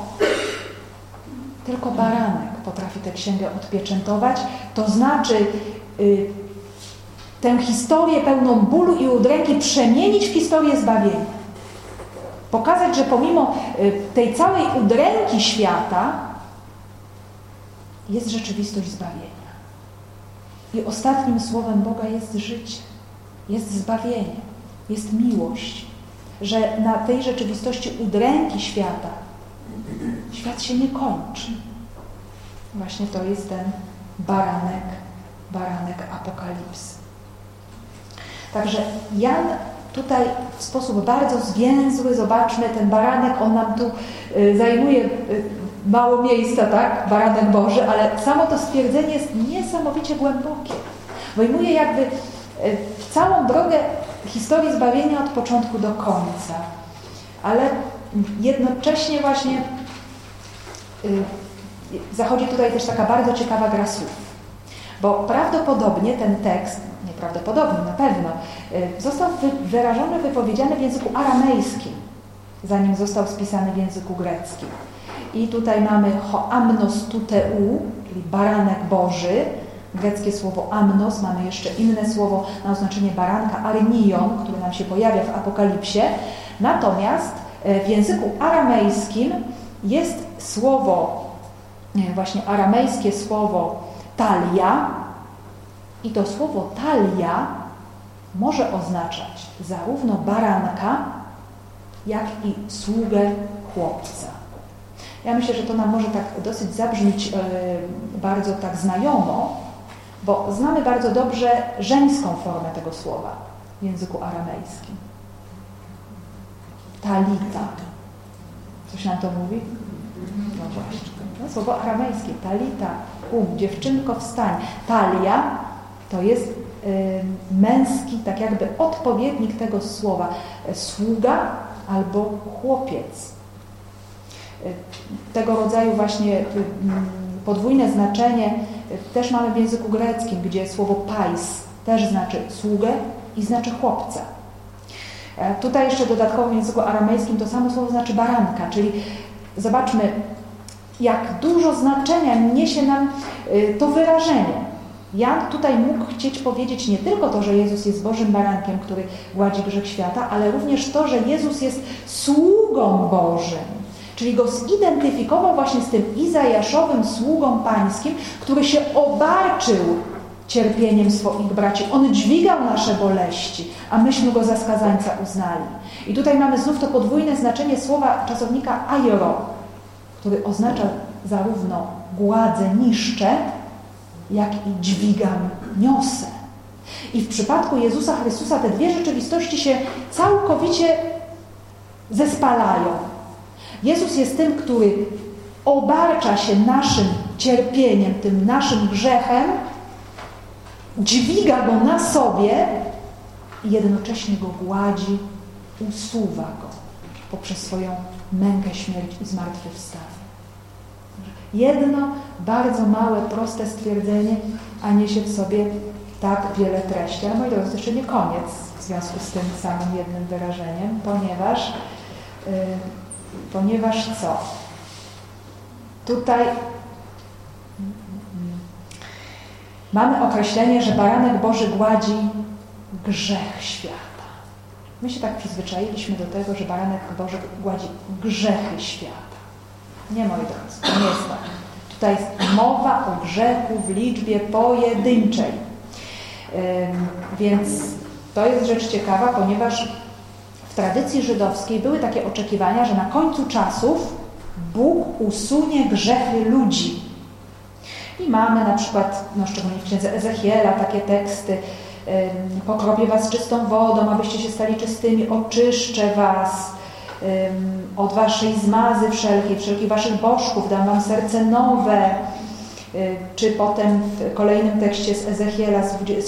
Tylko baranek potrafi tę księgę odpieczętować, to znaczy y, tę historię pełną bólu i udręki przemienić w historię zbawienia. Pokazać, że pomimo y, tej całej udręki świata jest rzeczywistość zbawienia. I ostatnim słowem Boga jest życie, jest zbawienie, jest miłość. Że na tej rzeczywistości udręki świata świat się nie kończy. Właśnie to jest ten baranek, baranek Apokalipsy. Także Jan tutaj w sposób bardzo zwięzły, zobaczmy, ten baranek, on nam tu y, zajmuje y, mało miejsca, tak? Baranek Boży, ale samo to stwierdzenie jest niesamowicie głębokie. Wyjmuje jakby y, całą drogę historii zbawienia od początku do końca. Ale jednocześnie właśnie y, zachodzi tutaj też taka bardzo ciekawa gra słów. Bo prawdopodobnie ten tekst nieprawdopodobnym na pewno, został wyrażony, wypowiedziany w języku aramejskim, zanim został spisany w języku greckim. I tutaj mamy ho amnos tuteu, czyli baranek Boży, greckie słowo amnos, mamy jeszcze inne słowo na oznaczenie baranka, arnion, który nam się pojawia w Apokalipsie. Natomiast w języku aramejskim jest słowo, właśnie aramejskie słowo talia i to słowo talia może oznaczać zarówno baranka, jak i sługę chłopca. Ja myślę, że to nam może tak dosyć zabrzmieć yy, bardzo tak znajomo, bo znamy bardzo dobrze żeńską formę tego słowa w języku aramejskim. Talita. Coś nam to mówi? No właśnie. No, słowo aramejskie. Talita, um, dziewczynko wstań. Talia to jest y, męski, tak jakby odpowiednik tego słowa. Sługa albo chłopiec. Y, tego rodzaju właśnie y, podwójne znaczenie y, też mamy w języku greckim, gdzie słowo pais też znaczy sługę i znaczy chłopca. Tutaj jeszcze dodatkowo w języku aramejskim to samo słowo znaczy baranka, czyli zobaczmy, jak dużo znaczenia niesie nam to wyrażenie. Jan tutaj mógł chcieć powiedzieć nie tylko to, że Jezus jest Bożym barankiem, który gładzi grzech świata, ale również to, że Jezus jest sługą Bożym. Czyli go zidentyfikował właśnie z tym izajaszowym sługą pańskim, który się obarczył cierpieniem swoich braci. On dźwigał nasze boleści, a myśmy go za skazańca uznali. I tutaj mamy znów to podwójne znaczenie słowa czasownika aioro, który oznacza zarówno gładzę, niszczę, jak i dźwigam, niosę. I w przypadku Jezusa Chrystusa te dwie rzeczywistości się całkowicie zespalają. Jezus jest tym, który obarcza się naszym cierpieniem, tym naszym grzechem, dźwiga go na sobie i jednocześnie go gładzi, usuwa go poprzez swoją mękę, śmierć i zmartwychwstanie. Jedno bardzo małe, proste stwierdzenie, a niesie w sobie tak wiele treści. Ale moi drodzy, to jeszcze nie koniec w związku z tym samym jednym wyrażeniem, ponieważ yy, ponieważ co? Tutaj mamy określenie, że baranek Boży gładzi grzech świata. My się tak przyzwyczailiśmy do tego, że baranek Boży gładzi grzechy świata. Nie, moi drodzy, to nie jest tak. Tutaj jest mowa o grzechu w liczbie pojedynczej. Ym, więc to jest rzecz ciekawa, ponieważ w tradycji żydowskiej były takie oczekiwania, że na końcu czasów Bóg usunie grzechy ludzi. I mamy na przykład, no szczególnie w księdze Ezechiela, takie teksty: ym, pokropię was czystą wodą, abyście się stali czystymi, oczyszczę was ym, od waszej zmazy wszelkiej, wszelkich waszych bożków, dam wam serce nowe. Yy, czy potem w kolejnym tekście z Ezechiela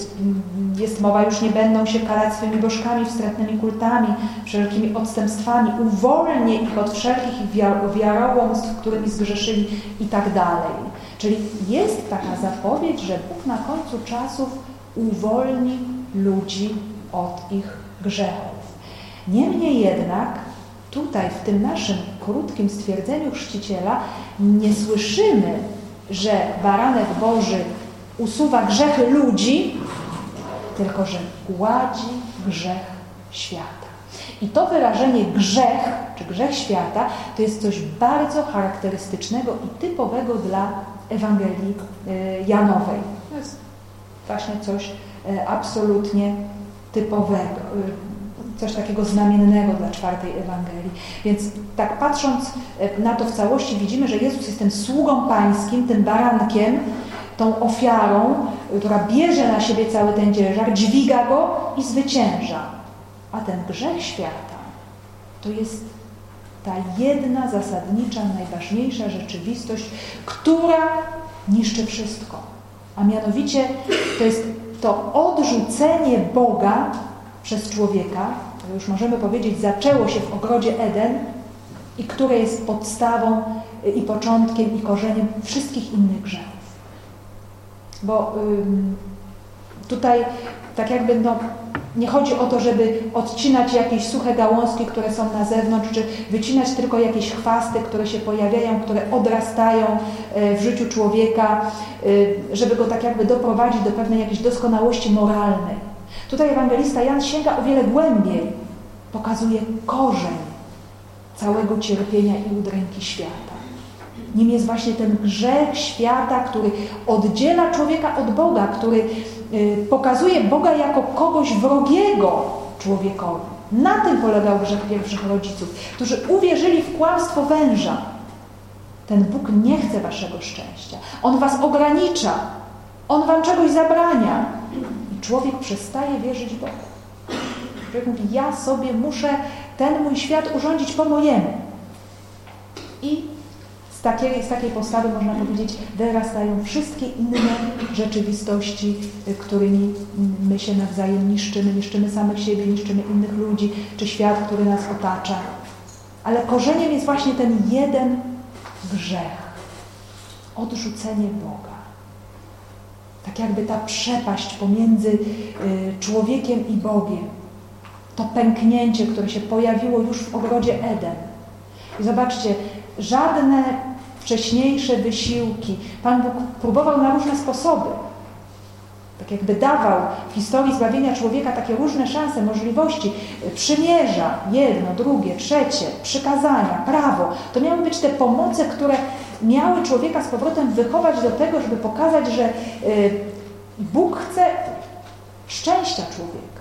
jest mowa, już nie będą się kalać swymi bożkami, wstrętnymi kultami, wszelkimi odstępstwami, uwolnię ich od wszelkich wiarołomstw, którymi zgrzeszyli i tak dalej. Czyli jest taka zapowiedź, że Bóg na końcu czasów uwolni ludzi od ich grzechów. Niemniej jednak tutaj w tym naszym krótkim stwierdzeniu chrzciciela nie słyszymy, że baranek Boży usuwa grzechy ludzi, tylko że gładzi grzech świata. I to wyrażenie grzech, czy grzech świata, to jest coś bardzo charakterystycznego i typowego dla Ewangelii Janowej. To jest właśnie coś absolutnie typowego, coś takiego znamiennego dla czwartej Ewangelii. Więc tak patrząc na to w całości widzimy, że Jezus jest tym sługą pańskim, tym barankiem, tą ofiarą, która bierze na siebie cały ten ciężar, dźwiga go i zwycięża. A ten grzech świata to jest ta jedna zasadnicza, najważniejsza rzeczywistość, która niszczy wszystko. A mianowicie to jest to odrzucenie Boga przez człowieka, to już możemy powiedzieć, zaczęło się w ogrodzie Eden i które jest podstawą i początkiem i korzeniem wszystkich innych grzechów. Bo ym, Tutaj tak jakby no, nie chodzi o to, żeby odcinać jakieś suche gałązki, które są na zewnątrz, czy wycinać tylko jakieś chwasty, które się pojawiają, które odrastają w życiu człowieka, żeby go tak jakby doprowadzić do pewnej jakiejś doskonałości moralnej. Tutaj ewangelista Jan sięga o wiele głębiej, pokazuje korzeń całego cierpienia i udręki świata. Nim jest właśnie ten grzech świata, który oddziela człowieka od Boga, który pokazuje Boga jako kogoś wrogiego człowiekowi. Na tym polegał grzech pierwszych rodziców, którzy uwierzyli w kłamstwo węża. Ten Bóg nie chce waszego szczęścia. On was ogranicza. On wam czegoś zabrania. I człowiek przestaje wierzyć Bogu. Człowiek mówi, ja sobie muszę ten mój świat urządzić po mojemu. I z takiej, z takiej postawy, można powiedzieć, wyrastają wszystkie inne rzeczywistości, którymi my się nawzajem niszczymy. Niszczymy samych siebie, niszczymy innych ludzi, czy świat, który nas otacza. Ale korzeniem jest właśnie ten jeden grzech. Odrzucenie Boga. Tak jakby ta przepaść pomiędzy y, człowiekiem i Bogiem. To pęknięcie, które się pojawiło już w ogrodzie Eden. I zobaczcie, żadne wcześniejsze wysiłki. Pan Bóg próbował na różne sposoby. Tak jakby dawał w historii zbawienia człowieka takie różne szanse, możliwości. Przymierza, jedno, drugie, trzecie, przykazania, prawo. To miały być te pomoce, które miały człowieka z powrotem wychować do tego, żeby pokazać, że Bóg chce szczęścia człowieka.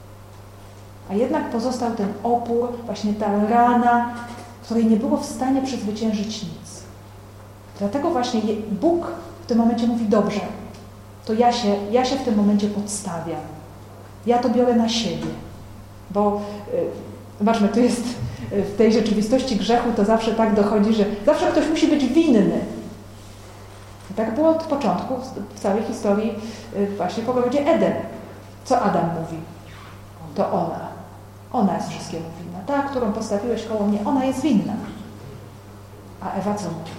A jednak pozostał ten opór, właśnie ta rana, której nie było w stanie przezwyciężyć nic. Dlatego właśnie Bóg w tym momencie mówi, dobrze, to ja się, ja się w tym momencie podstawiam. Ja to biorę na siebie. Bo yy, zobaczmy, tu jest yy, w tej rzeczywistości grzechu to zawsze tak dochodzi, że zawsze ktoś musi być winny. I tak było od początku w całej historii yy, właśnie w ogrodzie Eden. Co Adam mówi? To ona. Ona jest wszystkiemu winna. Ta, którą postawiłeś koło mnie, ona jest winna. A Ewa co mówi?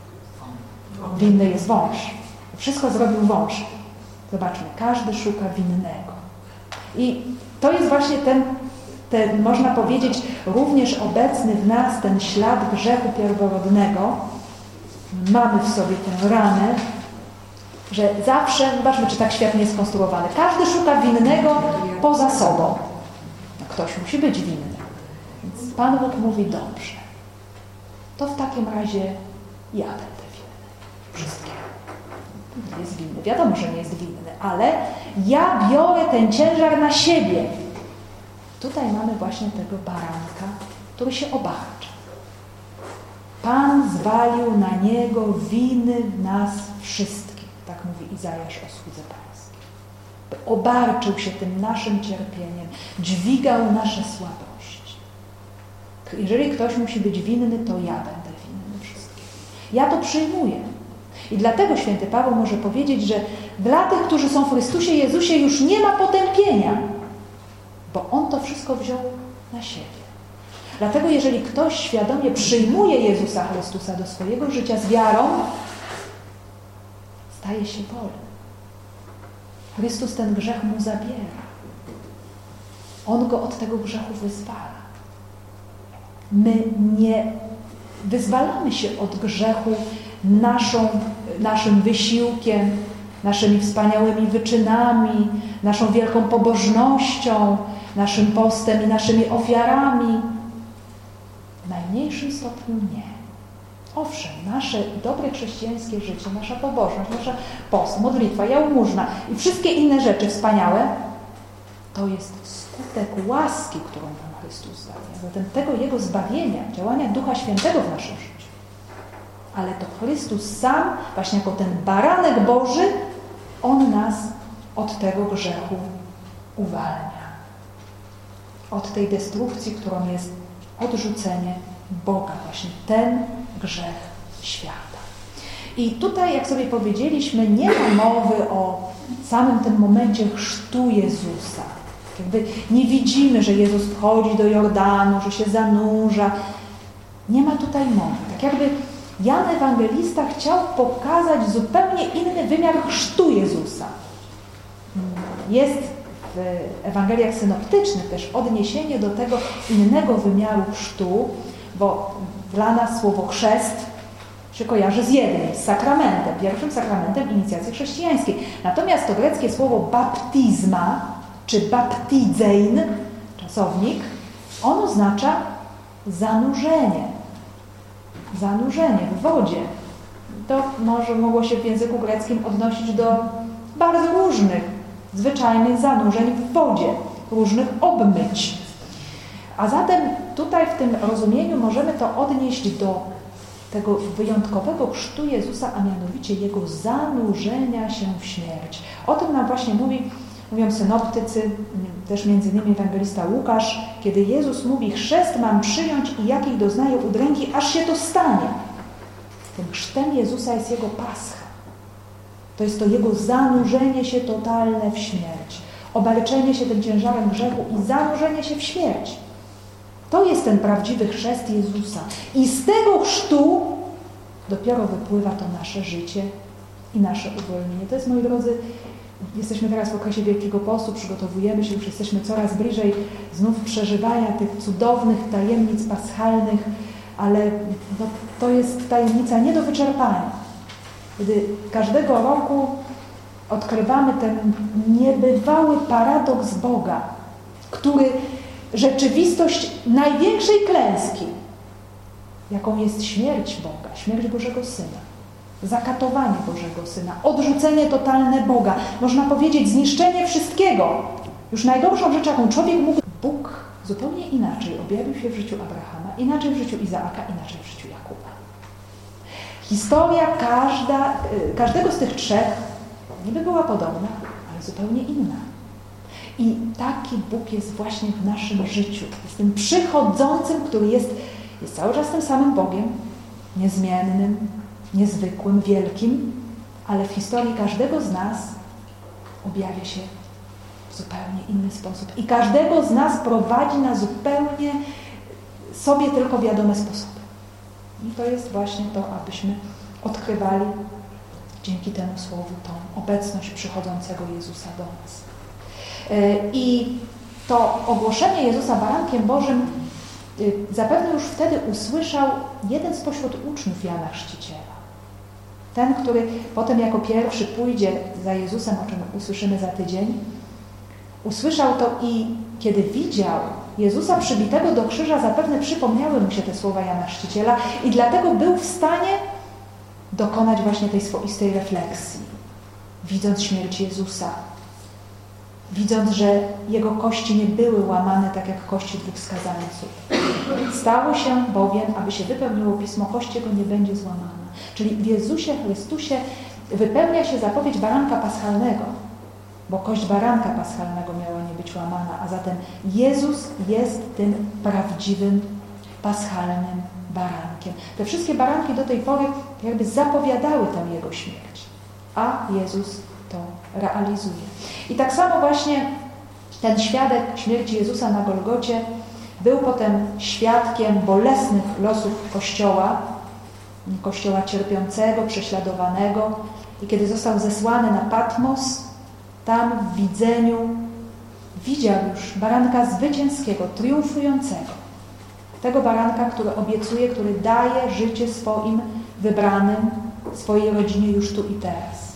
Winny jest wąż. Wszystko zrobił wąż. Zobaczmy, każdy szuka winnego. I to jest właśnie ten, ten, można powiedzieć, również obecny w nas ten ślad grzechu pierworodnego. Mamy w sobie tę ranę, że zawsze, zobaczmy, czy tak świat nie jest skonstruowany. Każdy szuka winnego poza sobą. Ktoś musi być winny. Więc Pan Bóg mówi, dobrze. To w takim razie ja będę winny. Wszystkiego. Nie jest winny. Wiadomo, że nie jest winny, ale ja biorę ten ciężar na siebie. Tutaj mamy właśnie tego baranka, który się obarcza. Pan zwalił na Niego winy nas wszystkich. Tak mówi Izajasz o słudze Pańskiej. Obarczył się tym naszym cierpieniem, dźwigał nasze słabości. Jeżeli ktoś musi być winny, to ja będę winny wszystkiego. Ja to przyjmuję. I dlatego święty Paweł może powiedzieć, że dla tych, którzy są w Chrystusie Jezusie, już nie ma potępienia, bo On to wszystko wziął na siebie. Dlatego jeżeli ktoś świadomie przyjmuje Jezusa Chrystusa do swojego życia z wiarą, staje się wolny. Chrystus ten grzech mu zabiera. On go od tego grzechu wyzwala. My nie wyzwalamy się od grzechu naszą, naszym wysiłkiem, naszymi wspaniałymi wyczynami, naszą wielką pobożnością, naszym postem i naszymi ofiarami. W najmniejszym stopniu nie. Owszem, nasze dobre chrześcijańskie życie, nasza pobożność, nasza post, modlitwa, jałmużna i wszystkie inne rzeczy wspaniałe, to jest skutek łaski, którą nam Chrystus daje. Zatem tego Jego zbawienia, działania Ducha Świętego w naszym życiu. Ale to Chrystus sam, właśnie jako ten baranek Boży, On nas od tego grzechu uwalnia. Od tej destrukcji, którą jest odrzucenie Boga, właśnie ten grzech świata. I tutaj, jak sobie powiedzieliśmy, nie ma mowy o samym tym momencie chrztu Jezusa. Jakby nie widzimy, że Jezus wchodzi do Jordanu, że się zanurza. Nie ma tutaj mowy. Tak jakby Jan Ewangelista chciał pokazać zupełnie inny wymiar chrztu Jezusa. jest w Ewangeliach synoptycznych też odniesienie do tego innego wymiaru chrztu, bo dla nas słowo chrzest się kojarzy z jednym, z sakramentem, pierwszym sakramentem inicjacji chrześcijańskiej. Natomiast to greckie słowo baptizma, czy baptizein, czasownik, on oznacza zanurzenie. Zanurzenie w wodzie. To może mogło się w języku greckim odnosić do bardzo różnych, zwyczajnych zanurzeń w wodzie, różnych obmyć. A zatem tutaj w tym rozumieniu możemy to odnieść do tego wyjątkowego chrztu Jezusa, a mianowicie Jego zanurzenia się w śmierć. O tym nam właśnie mówi, mówią synoptycy, też między innymi ewangelista Łukasz, kiedy Jezus mówi: chrzest mam przyjąć i jakich doznaję udręki, aż się to stanie. Tym chrztem Jezusa jest Jego pascha. To jest to Jego zanurzenie się totalne w śmierć. Obarczenie się tym ciężarem grzechu i zanurzenie się w śmierć. To jest ten prawdziwy chrzest Jezusa. I z tego chrztu dopiero wypływa to nasze życie i nasze uwolnienie. To jest, moi drodzy, jesteśmy teraz w okresie Wielkiego Postu, przygotowujemy się, już jesteśmy coraz bliżej znów przeżywania tych cudownych tajemnic paschalnych, ale no, to jest tajemnica nie do wyczerpania. Kiedy każdego roku odkrywamy ten niebywały paradoks Boga, który rzeczywistość największej klęski, jaką jest śmierć Boga, śmierć Bożego Syna, zakatowanie Bożego Syna, odrzucenie totalne Boga, można powiedzieć zniszczenie wszystkiego. Już najgorszą rzecz, jaką człowiek mógł, Bóg zupełnie inaczej objawił się w życiu Abrahama, inaczej w życiu Izaaka, inaczej w życiu Jakuba. Historia każda, każdego z tych trzech niby była podobna, ale zupełnie inna. I taki Bóg jest właśnie w naszym życiu. Jest tym przychodzącym, który jest, jest cały czas tym samym Bogiem, niezmiennym, niezwykłym, wielkim, ale w historii każdego z nas objawia się w zupełnie inny sposób. I każdego z nas prowadzi na zupełnie sobie tylko wiadome sposoby. I to jest właśnie to, abyśmy odkrywali dzięki temu słowu tą obecność przychodzącego Jezusa do nas. I to ogłoszenie Jezusa barankiem Bożym zapewne już wtedy usłyszał jeden spośród uczniów Jana Chrzciciela. Ten, który potem jako pierwszy pójdzie za Jezusem, o czym usłyszymy za tydzień, usłyszał to i kiedy widział Jezusa przybitego do krzyża, zapewne przypomniały mu się te słowa Jana Chrzciciela i dlatego był w stanie dokonać właśnie tej swoistej refleksji, widząc śmierć Jezusa, widząc, że Jego kości nie były łamane tak jak kości dwóch skazańców. Stało się bowiem, aby się wypełniło Pismo, kość Jego nie będzie złamana. Czyli w Jezusie Chrystusie wypełnia się zapowiedź baranka paschalnego, bo kość baranka paschalnego miała nie być łamana, a zatem Jezus jest tym prawdziwym, paschalnym barankiem. Te wszystkie baranki do tej pory jakby zapowiadały tę Jego śmierć, a Jezus to realizuje. I tak samo właśnie ten świadek śmierci Jezusa na Golgocie był potem świadkiem bolesnych losów Kościoła, Kościoła cierpiącego, prześladowanego. I kiedy został zesłany na Patmos, tam w widzeniu widział już baranka zwycięskiego, triumfującego. Tego baranka, który obiecuje, który daje życie swoim wybranym, swojej rodzinie już tu i teraz.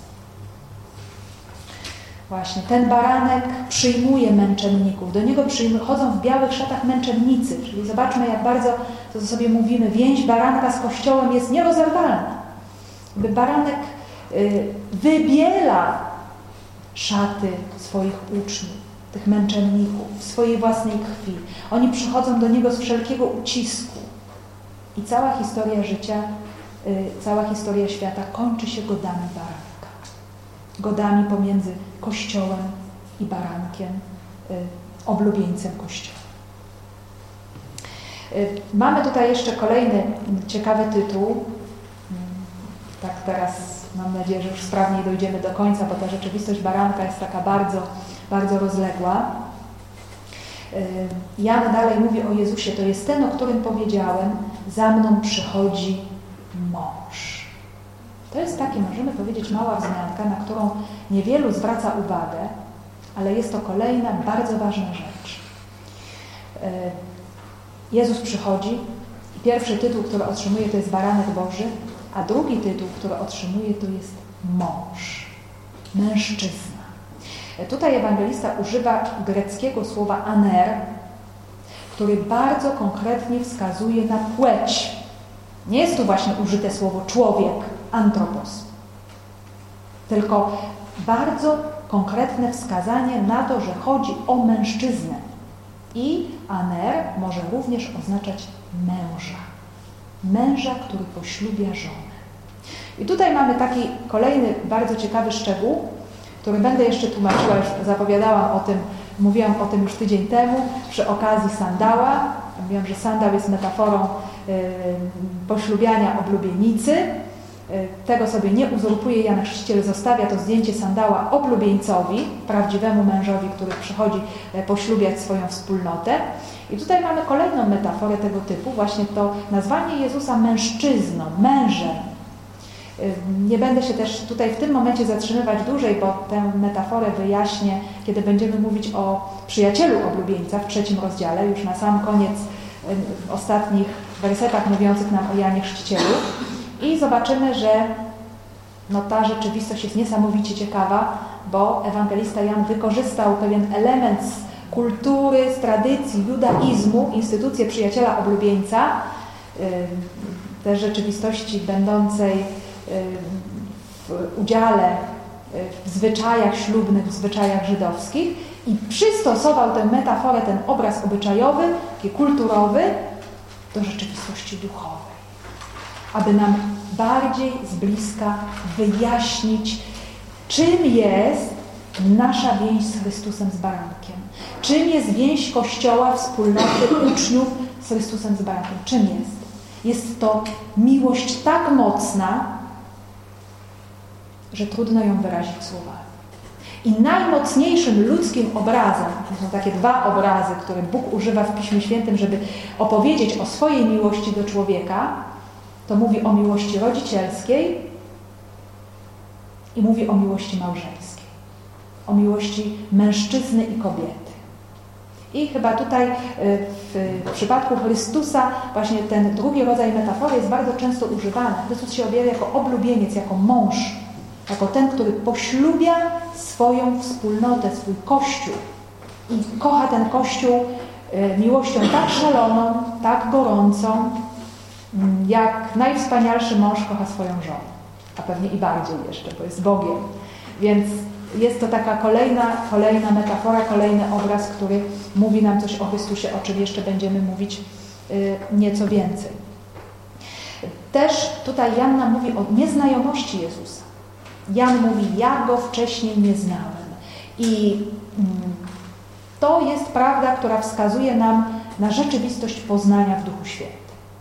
Właśnie, ten baranek przyjmuje męczenników. Do niego chodzą w białych szatach męczennicy. Czyli zobaczmy, jak bardzo, to co sobie mówimy, więź baranka z Kościołem jest nierozerwalna. By baranek y, wybiela szaty swoich uczniów, tych męczenników, w swojej własnej krwi. Oni przychodzą do niego z wszelkiego ucisku. I cała historia życia, y, cała historia świata kończy się godami baranka. Godami pomiędzy Kościołem i barankiem, y, oblubieńcem Kościoła. Y, mamy tutaj jeszcze kolejny ciekawy tytuł. Y, tak teraz mam nadzieję, że już sprawniej dojdziemy do końca, bo ta rzeczywistość baranka jest taka bardzo, bardzo rozległa. Y, Jan dalej mówi o Jezusie. To jest ten, o którym powiedziałem, za mną przychodzi mąż. To jest takie, możemy powiedzieć, mała wzmianka, na którą niewielu zwraca uwagę, ale jest to kolejna bardzo ważna rzecz. Jezus przychodzi i pierwszy tytuł, który otrzymuje, to jest Baranek Boży, a drugi tytuł, który otrzymuje, to jest mąż, mężczyzna. Tutaj ewangelista używa greckiego słowa aner, który bardzo konkretnie wskazuje na płeć. Nie jest tu właśnie użyte słowo człowiek, antropos, tylko bardzo konkretne wskazanie na to, że chodzi o mężczyznę. I aner może również oznaczać męża. Męża, który poślubia żonę. I tutaj mamy taki kolejny bardzo ciekawy szczegół, który będę jeszcze tłumaczyła, już zapowiadałam o tym, mówiłam o tym już tydzień temu, przy okazji sandała. Mówiłam, że sandał jest metaforą y, poślubiania oblubienicy. Y, tego sobie nie uzurpuje Jan Chrzciciel, zostawia to zdjęcie sandała oblubieńcowi, prawdziwemu mężowi, który przychodzi y, poślubiać swoją wspólnotę. I tutaj mamy kolejną metaforę tego typu, właśnie to nazwanie Jezusa mężczyzną, mężem. Nie będę się też tutaj w tym momencie zatrzymywać dłużej, bo tę metaforę wyjaśnię, kiedy będziemy mówić o przyjacielu oblubieńca w trzecim rozdziale, już na sam koniec, w ostatnich wersetach mówiących nam o Janie Chrzcicielu. I zobaczymy, że no, ta rzeczywistość jest niesamowicie ciekawa, bo ewangelista Jan wykorzystał pewien element z kultury, z tradycji judaizmu, instytucję przyjaciela oblubieńca, też rzeczywistości będącej w udziale w zwyczajach ślubnych, w zwyczajach żydowskich i przystosował tę metaforę, ten obraz obyczajowy, taki kulturowy do rzeczywistości duchowej, aby nam bardziej z bliska wyjaśnić, czym jest nasza więź z Chrystusem, z Barankiem. Czym jest więź Kościoła, wspólnoty uczniów z Chrystusem, z Barankiem. Czym jest? Jest to miłość tak mocna, że trudno ją wyrazić słowami. I najmocniejszym ludzkim obrazem, to są takie dwa obrazy, które Bóg używa w Piśmie Świętym, żeby opowiedzieć o swojej miłości do człowieka, to mówi o miłości rodzicielskiej i mówi o miłości małżeńskiej. O miłości mężczyzny i kobiety. I chyba tutaj w przypadku Chrystusa właśnie ten drugi rodzaj metafory jest bardzo często używany. Chrystus się objawia jako oblubieniec, jako mąż, jako ten, który poślubia swoją wspólnotę, swój Kościół i kocha ten Kościół miłością tak szaloną, tak gorącą, jak najwspanialszy mąż kocha swoją żonę. A pewnie i bardziej jeszcze, bo jest Bogiem. Więc jest to taka kolejna, kolejna metafora, kolejny obraz, który mówi nam coś o Chrystusie, o czym jeszcze będziemy mówić y, nieco więcej. Też tutaj Jan nam mówi o nieznajomości Jezusa. Jan mówi, ja Go wcześniej nie znałem. I mm, to jest prawda, która wskazuje nam na rzeczywistość poznania w Duchu Świętym.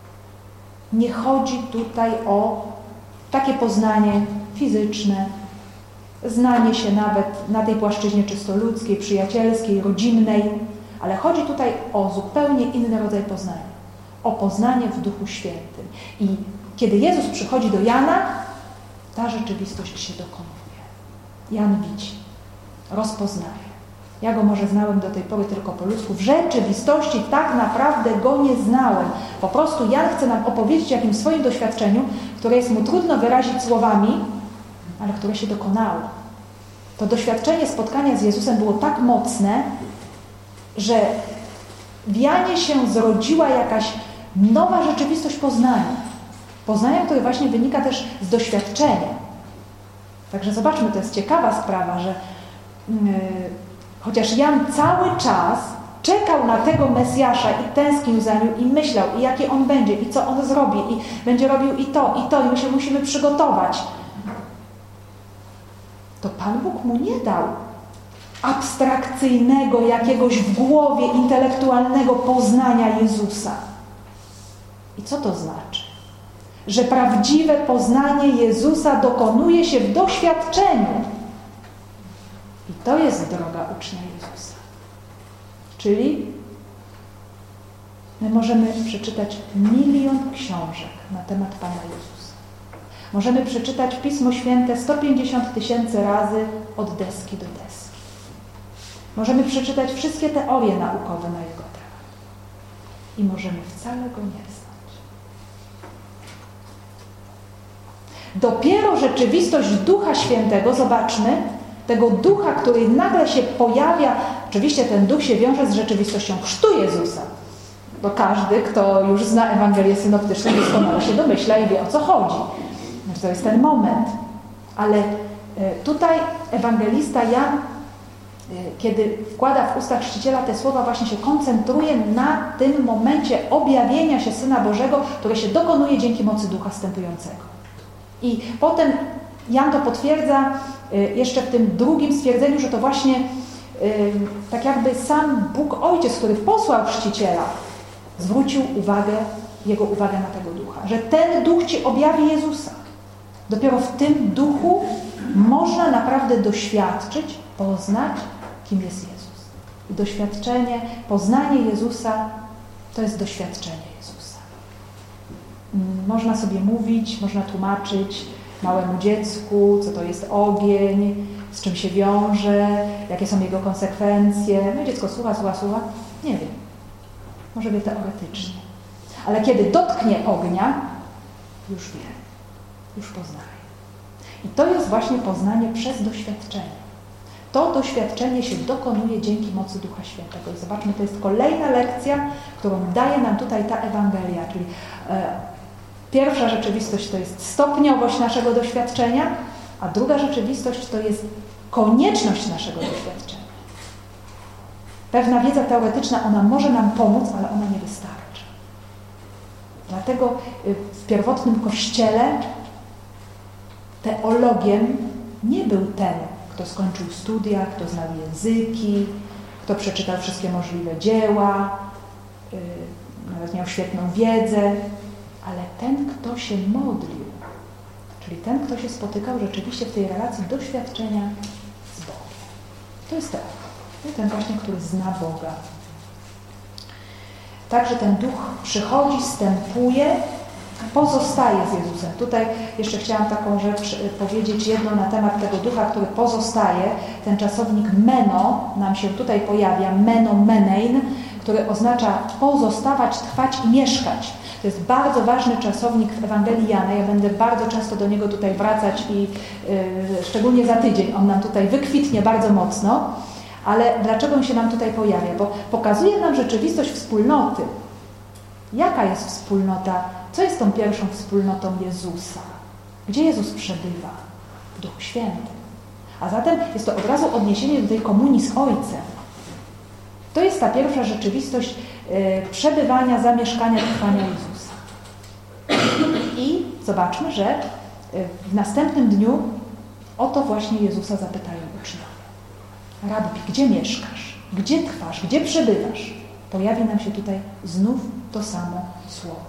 Nie chodzi tutaj o takie poznanie fizyczne, znanie się nawet na tej płaszczyźnie czysto ludzkiej, przyjacielskiej, rodzinnej, ale chodzi tutaj o zupełnie inny rodzaj poznania. O poznanie w Duchu Świętym. I kiedy Jezus przychodzi do Jana, ta rzeczywistość się dokonuje. Jan widzi, rozpoznaje. Ja Go może znałem do tej pory tylko po ludzku. W rzeczywistości tak naprawdę Go nie znałem. Po prostu Jan chce nam opowiedzieć o jakimś swoim doświadczeniu, które jest mu trudno wyrazić słowami, ale które się dokonało. To doświadczenie spotkania z Jezusem było tak mocne, że w Janie się zrodziła jakaś nowa rzeczywistość poznania. Poznania, które właśnie wynika też z doświadczenia. Także zobaczmy, to jest ciekawa sprawa, że yy, chociaż Jan cały czas czekał na tego Mesjasza i tęsknił za nim i myślał, i jaki on będzie, i co on zrobi, i będzie robił i to, i to, i my się musimy przygotować. To Pan Bóg mu nie dał abstrakcyjnego, jakiegoś w głowie intelektualnego poznania Jezusa. I co to znaczy? Że prawdziwe poznanie Jezusa dokonuje się w doświadczeniu. I to jest droga ucznia Jezusa. Czyli my możemy przeczytać milion książek na temat Pana Jezusa. Możemy przeczytać Pismo Święte sto pięćdziesiąt tysięcy razy od deski do deski. Możemy przeczytać wszystkie teorie naukowe na jego temat. I możemy wcale go nie znać. Dopiero rzeczywistość Ducha Świętego, zobaczmy, tego Ducha, który nagle się pojawia, oczywiście ten Duch się wiąże z rzeczywistością chrztu Jezusa. Bo każdy, kto już zna Ewangelię synoptyczną, doskonale się domyśla i wie, o co chodzi. To jest ten moment. Ale tutaj ewangelista Jan, kiedy wkłada w usta chrzciciela te słowa, właśnie się koncentruje na tym momencie objawienia się Syna Bożego, które się dokonuje dzięki mocy Ducha Wstępującego. I potem Jan to potwierdza jeszcze w tym drugim stwierdzeniu, że to właśnie tak jakby sam Bóg Ojciec, który posłał chrzciciela, zwrócił uwagę, jego uwagę na tego Ducha. Że ten Duch ci objawi Jezusa. Dopiero w tym Duchu można naprawdę doświadczyć, poznać, kim jest Jezus. I doświadczenie, poznanie Jezusa to jest doświadczenie Jezusa. Można sobie mówić, można tłumaczyć małemu dziecku, co to jest ogień, z czym się wiąże, jakie są jego konsekwencje. No i dziecko słucha, słucha, słucha. Nie wiem. Może wie teoretycznie. Ale kiedy dotknie ognia, już wie. Już poznaje. I to jest właśnie poznanie przez doświadczenie. To doświadczenie się dokonuje dzięki mocy Ducha Świętego. I zobaczmy, to jest kolejna lekcja, którą daje nam tutaj ta Ewangelia. Czyli e, pierwsza rzeczywistość to jest stopniowość naszego doświadczenia, a druga rzeczywistość to jest konieczność naszego doświadczenia. Pewna wiedza teoretyczna, ona może nam pomóc, ale ona nie wystarczy. Dlatego w pierwotnym Kościele teologiem nie był ten, kto skończył studia, kto znał języki, kto przeczytał wszystkie możliwe dzieła, yy, nawet miał świetną wiedzę, ale ten, kto się modlił, czyli ten, kto się spotykał rzeczywiście w tej relacji doświadczenia z Bogiem. To jest teolog. I ten właśnie, który zna Boga. Także ten Duch przychodzi, wstępuje, pozostaje z Jezusem. Tutaj jeszcze chciałam taką rzecz powiedzieć, jedną na temat tego Ducha, który pozostaje. Ten czasownik meno nam się tutaj pojawia, meno, menein, który oznacza pozostawać, trwać i mieszkać. To jest bardzo ważny czasownik w Ewangelii Jana. Ja będę bardzo często do niego tutaj wracać i yy, szczególnie za tydzień on nam tutaj wykwitnie bardzo mocno. Ale dlaczego on się nam tutaj pojawia? Bo pokazuje nam rzeczywistość wspólnoty. Jaka jest wspólnota? Co jest tą pierwszą wspólnotą Jezusa? Gdzie Jezus przebywa? W Duchu Świętym. A zatem jest to od razu odniesienie do tej komunii z Ojcem. To jest ta pierwsza rzeczywistość e, przebywania, zamieszkania, trwania Jezusa. I zobaczmy, że e, w następnym dniu o to właśnie Jezusa zapytają uczniowie. Rabbi, gdzie mieszkasz? Gdzie trwasz? Gdzie przebywasz? Pojawi nam się tutaj znów to samo słowo.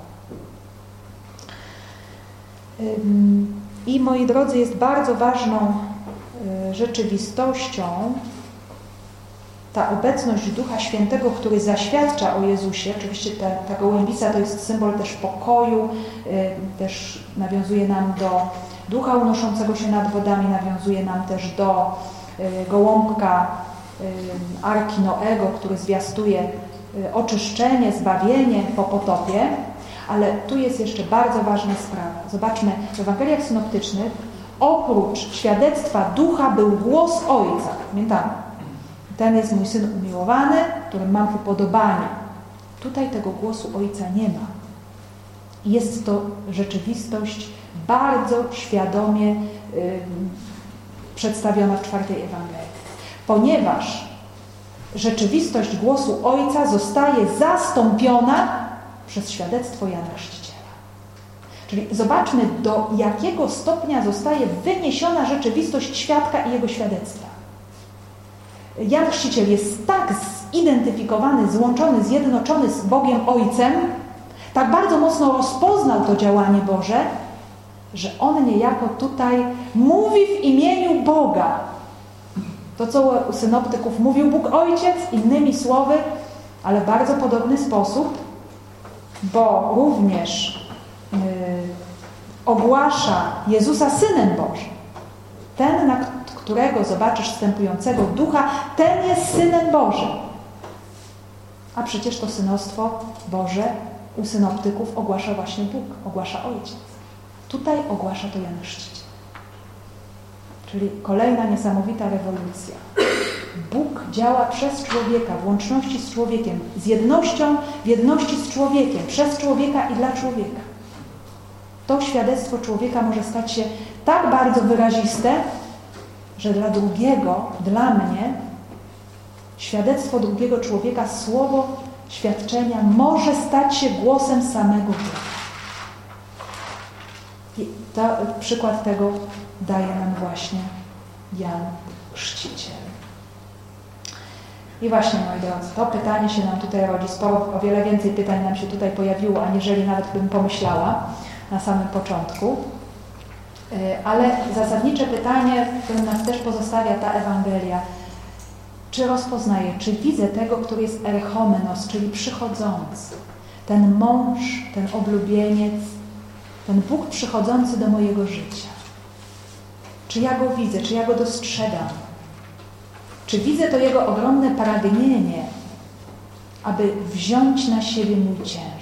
I moi drodzy, jest bardzo ważną rzeczywistością ta obecność Ducha Świętego, który zaświadcza o Jezusie. Oczywiście ta, ta gołębica to jest symbol też pokoju, też nawiązuje nam do Ducha unoszącego się nad wodami, nawiązuje nam też do gołąbka Arki Noego, który zwiastuje oczyszczenie, zbawienie po potopie. Ale tu jest jeszcze bardzo ważna sprawa. Zobaczmy, w Ewangeliach synoptycznych oprócz świadectwa Ducha był głos Ojca. Pamiętamy? Ten jest mój Syn umiłowany, którym mam upodobanie. Tutaj tego głosu Ojca nie ma. Jest to rzeczywistość bardzo świadomie yy, przedstawiona w czwartej Ewangelii. Ponieważ rzeczywistość głosu Ojca zostaje zastąpiona przez świadectwo Jana Chrzciciela. Czyli zobaczmy, do jakiego stopnia zostaje wyniesiona rzeczywistość świadka i jego świadectwa. Jan Chrzciciel jest tak zidentyfikowany, złączony, zjednoczony z Bogiem Ojcem, tak bardzo mocno rozpoznał to działanie Boże, że on niejako tutaj mówi w imieniu Boga. To, co u synoptyków mówił Bóg Ojciec, innymi słowy, ale w bardzo podobny sposób, bo również yy, ogłasza Jezusa Synem Bożym. Ten, na którego zobaczysz wstępującego ducha, ten jest Synem Bożym. A przecież to synostwo Boże u synoptyków ogłasza właśnie Bóg, ogłasza Ojciec. Tutaj ogłasza to Jan Chrzciciel. Czyli kolejna niesamowita rewolucja. Bóg działa przez człowieka, w łączności z człowiekiem, z jednością, w jedności z człowiekiem, przez człowieka i dla człowieka. To świadectwo człowieka może stać się tak bardzo wyraziste, że dla drugiego, dla mnie, świadectwo drugiego człowieka, słowo świadczenia może stać się głosem samego Boga. I to, przykład tego daje nam właśnie Jan Chrzciciel. I właśnie, moi drodzy, to pytanie się nam tutaj rodzi. Sporo, o wiele więcej pytań nam się tutaj pojawiło, aniżeli nawet bym pomyślała na samym początku. Ale zasadnicze pytanie, które nas też pozostawia ta Ewangelia, czy rozpoznaję, czy widzę tego, który jest erchomenos, czyli przychodzący, ten mąż, ten oblubieniec, ten Bóg przychodzący do mojego życia. Czy ja go widzę, czy ja go dostrzegam? Czy widzę to jego ogromne pragnienie, aby wziąć na siebie mój ciężar?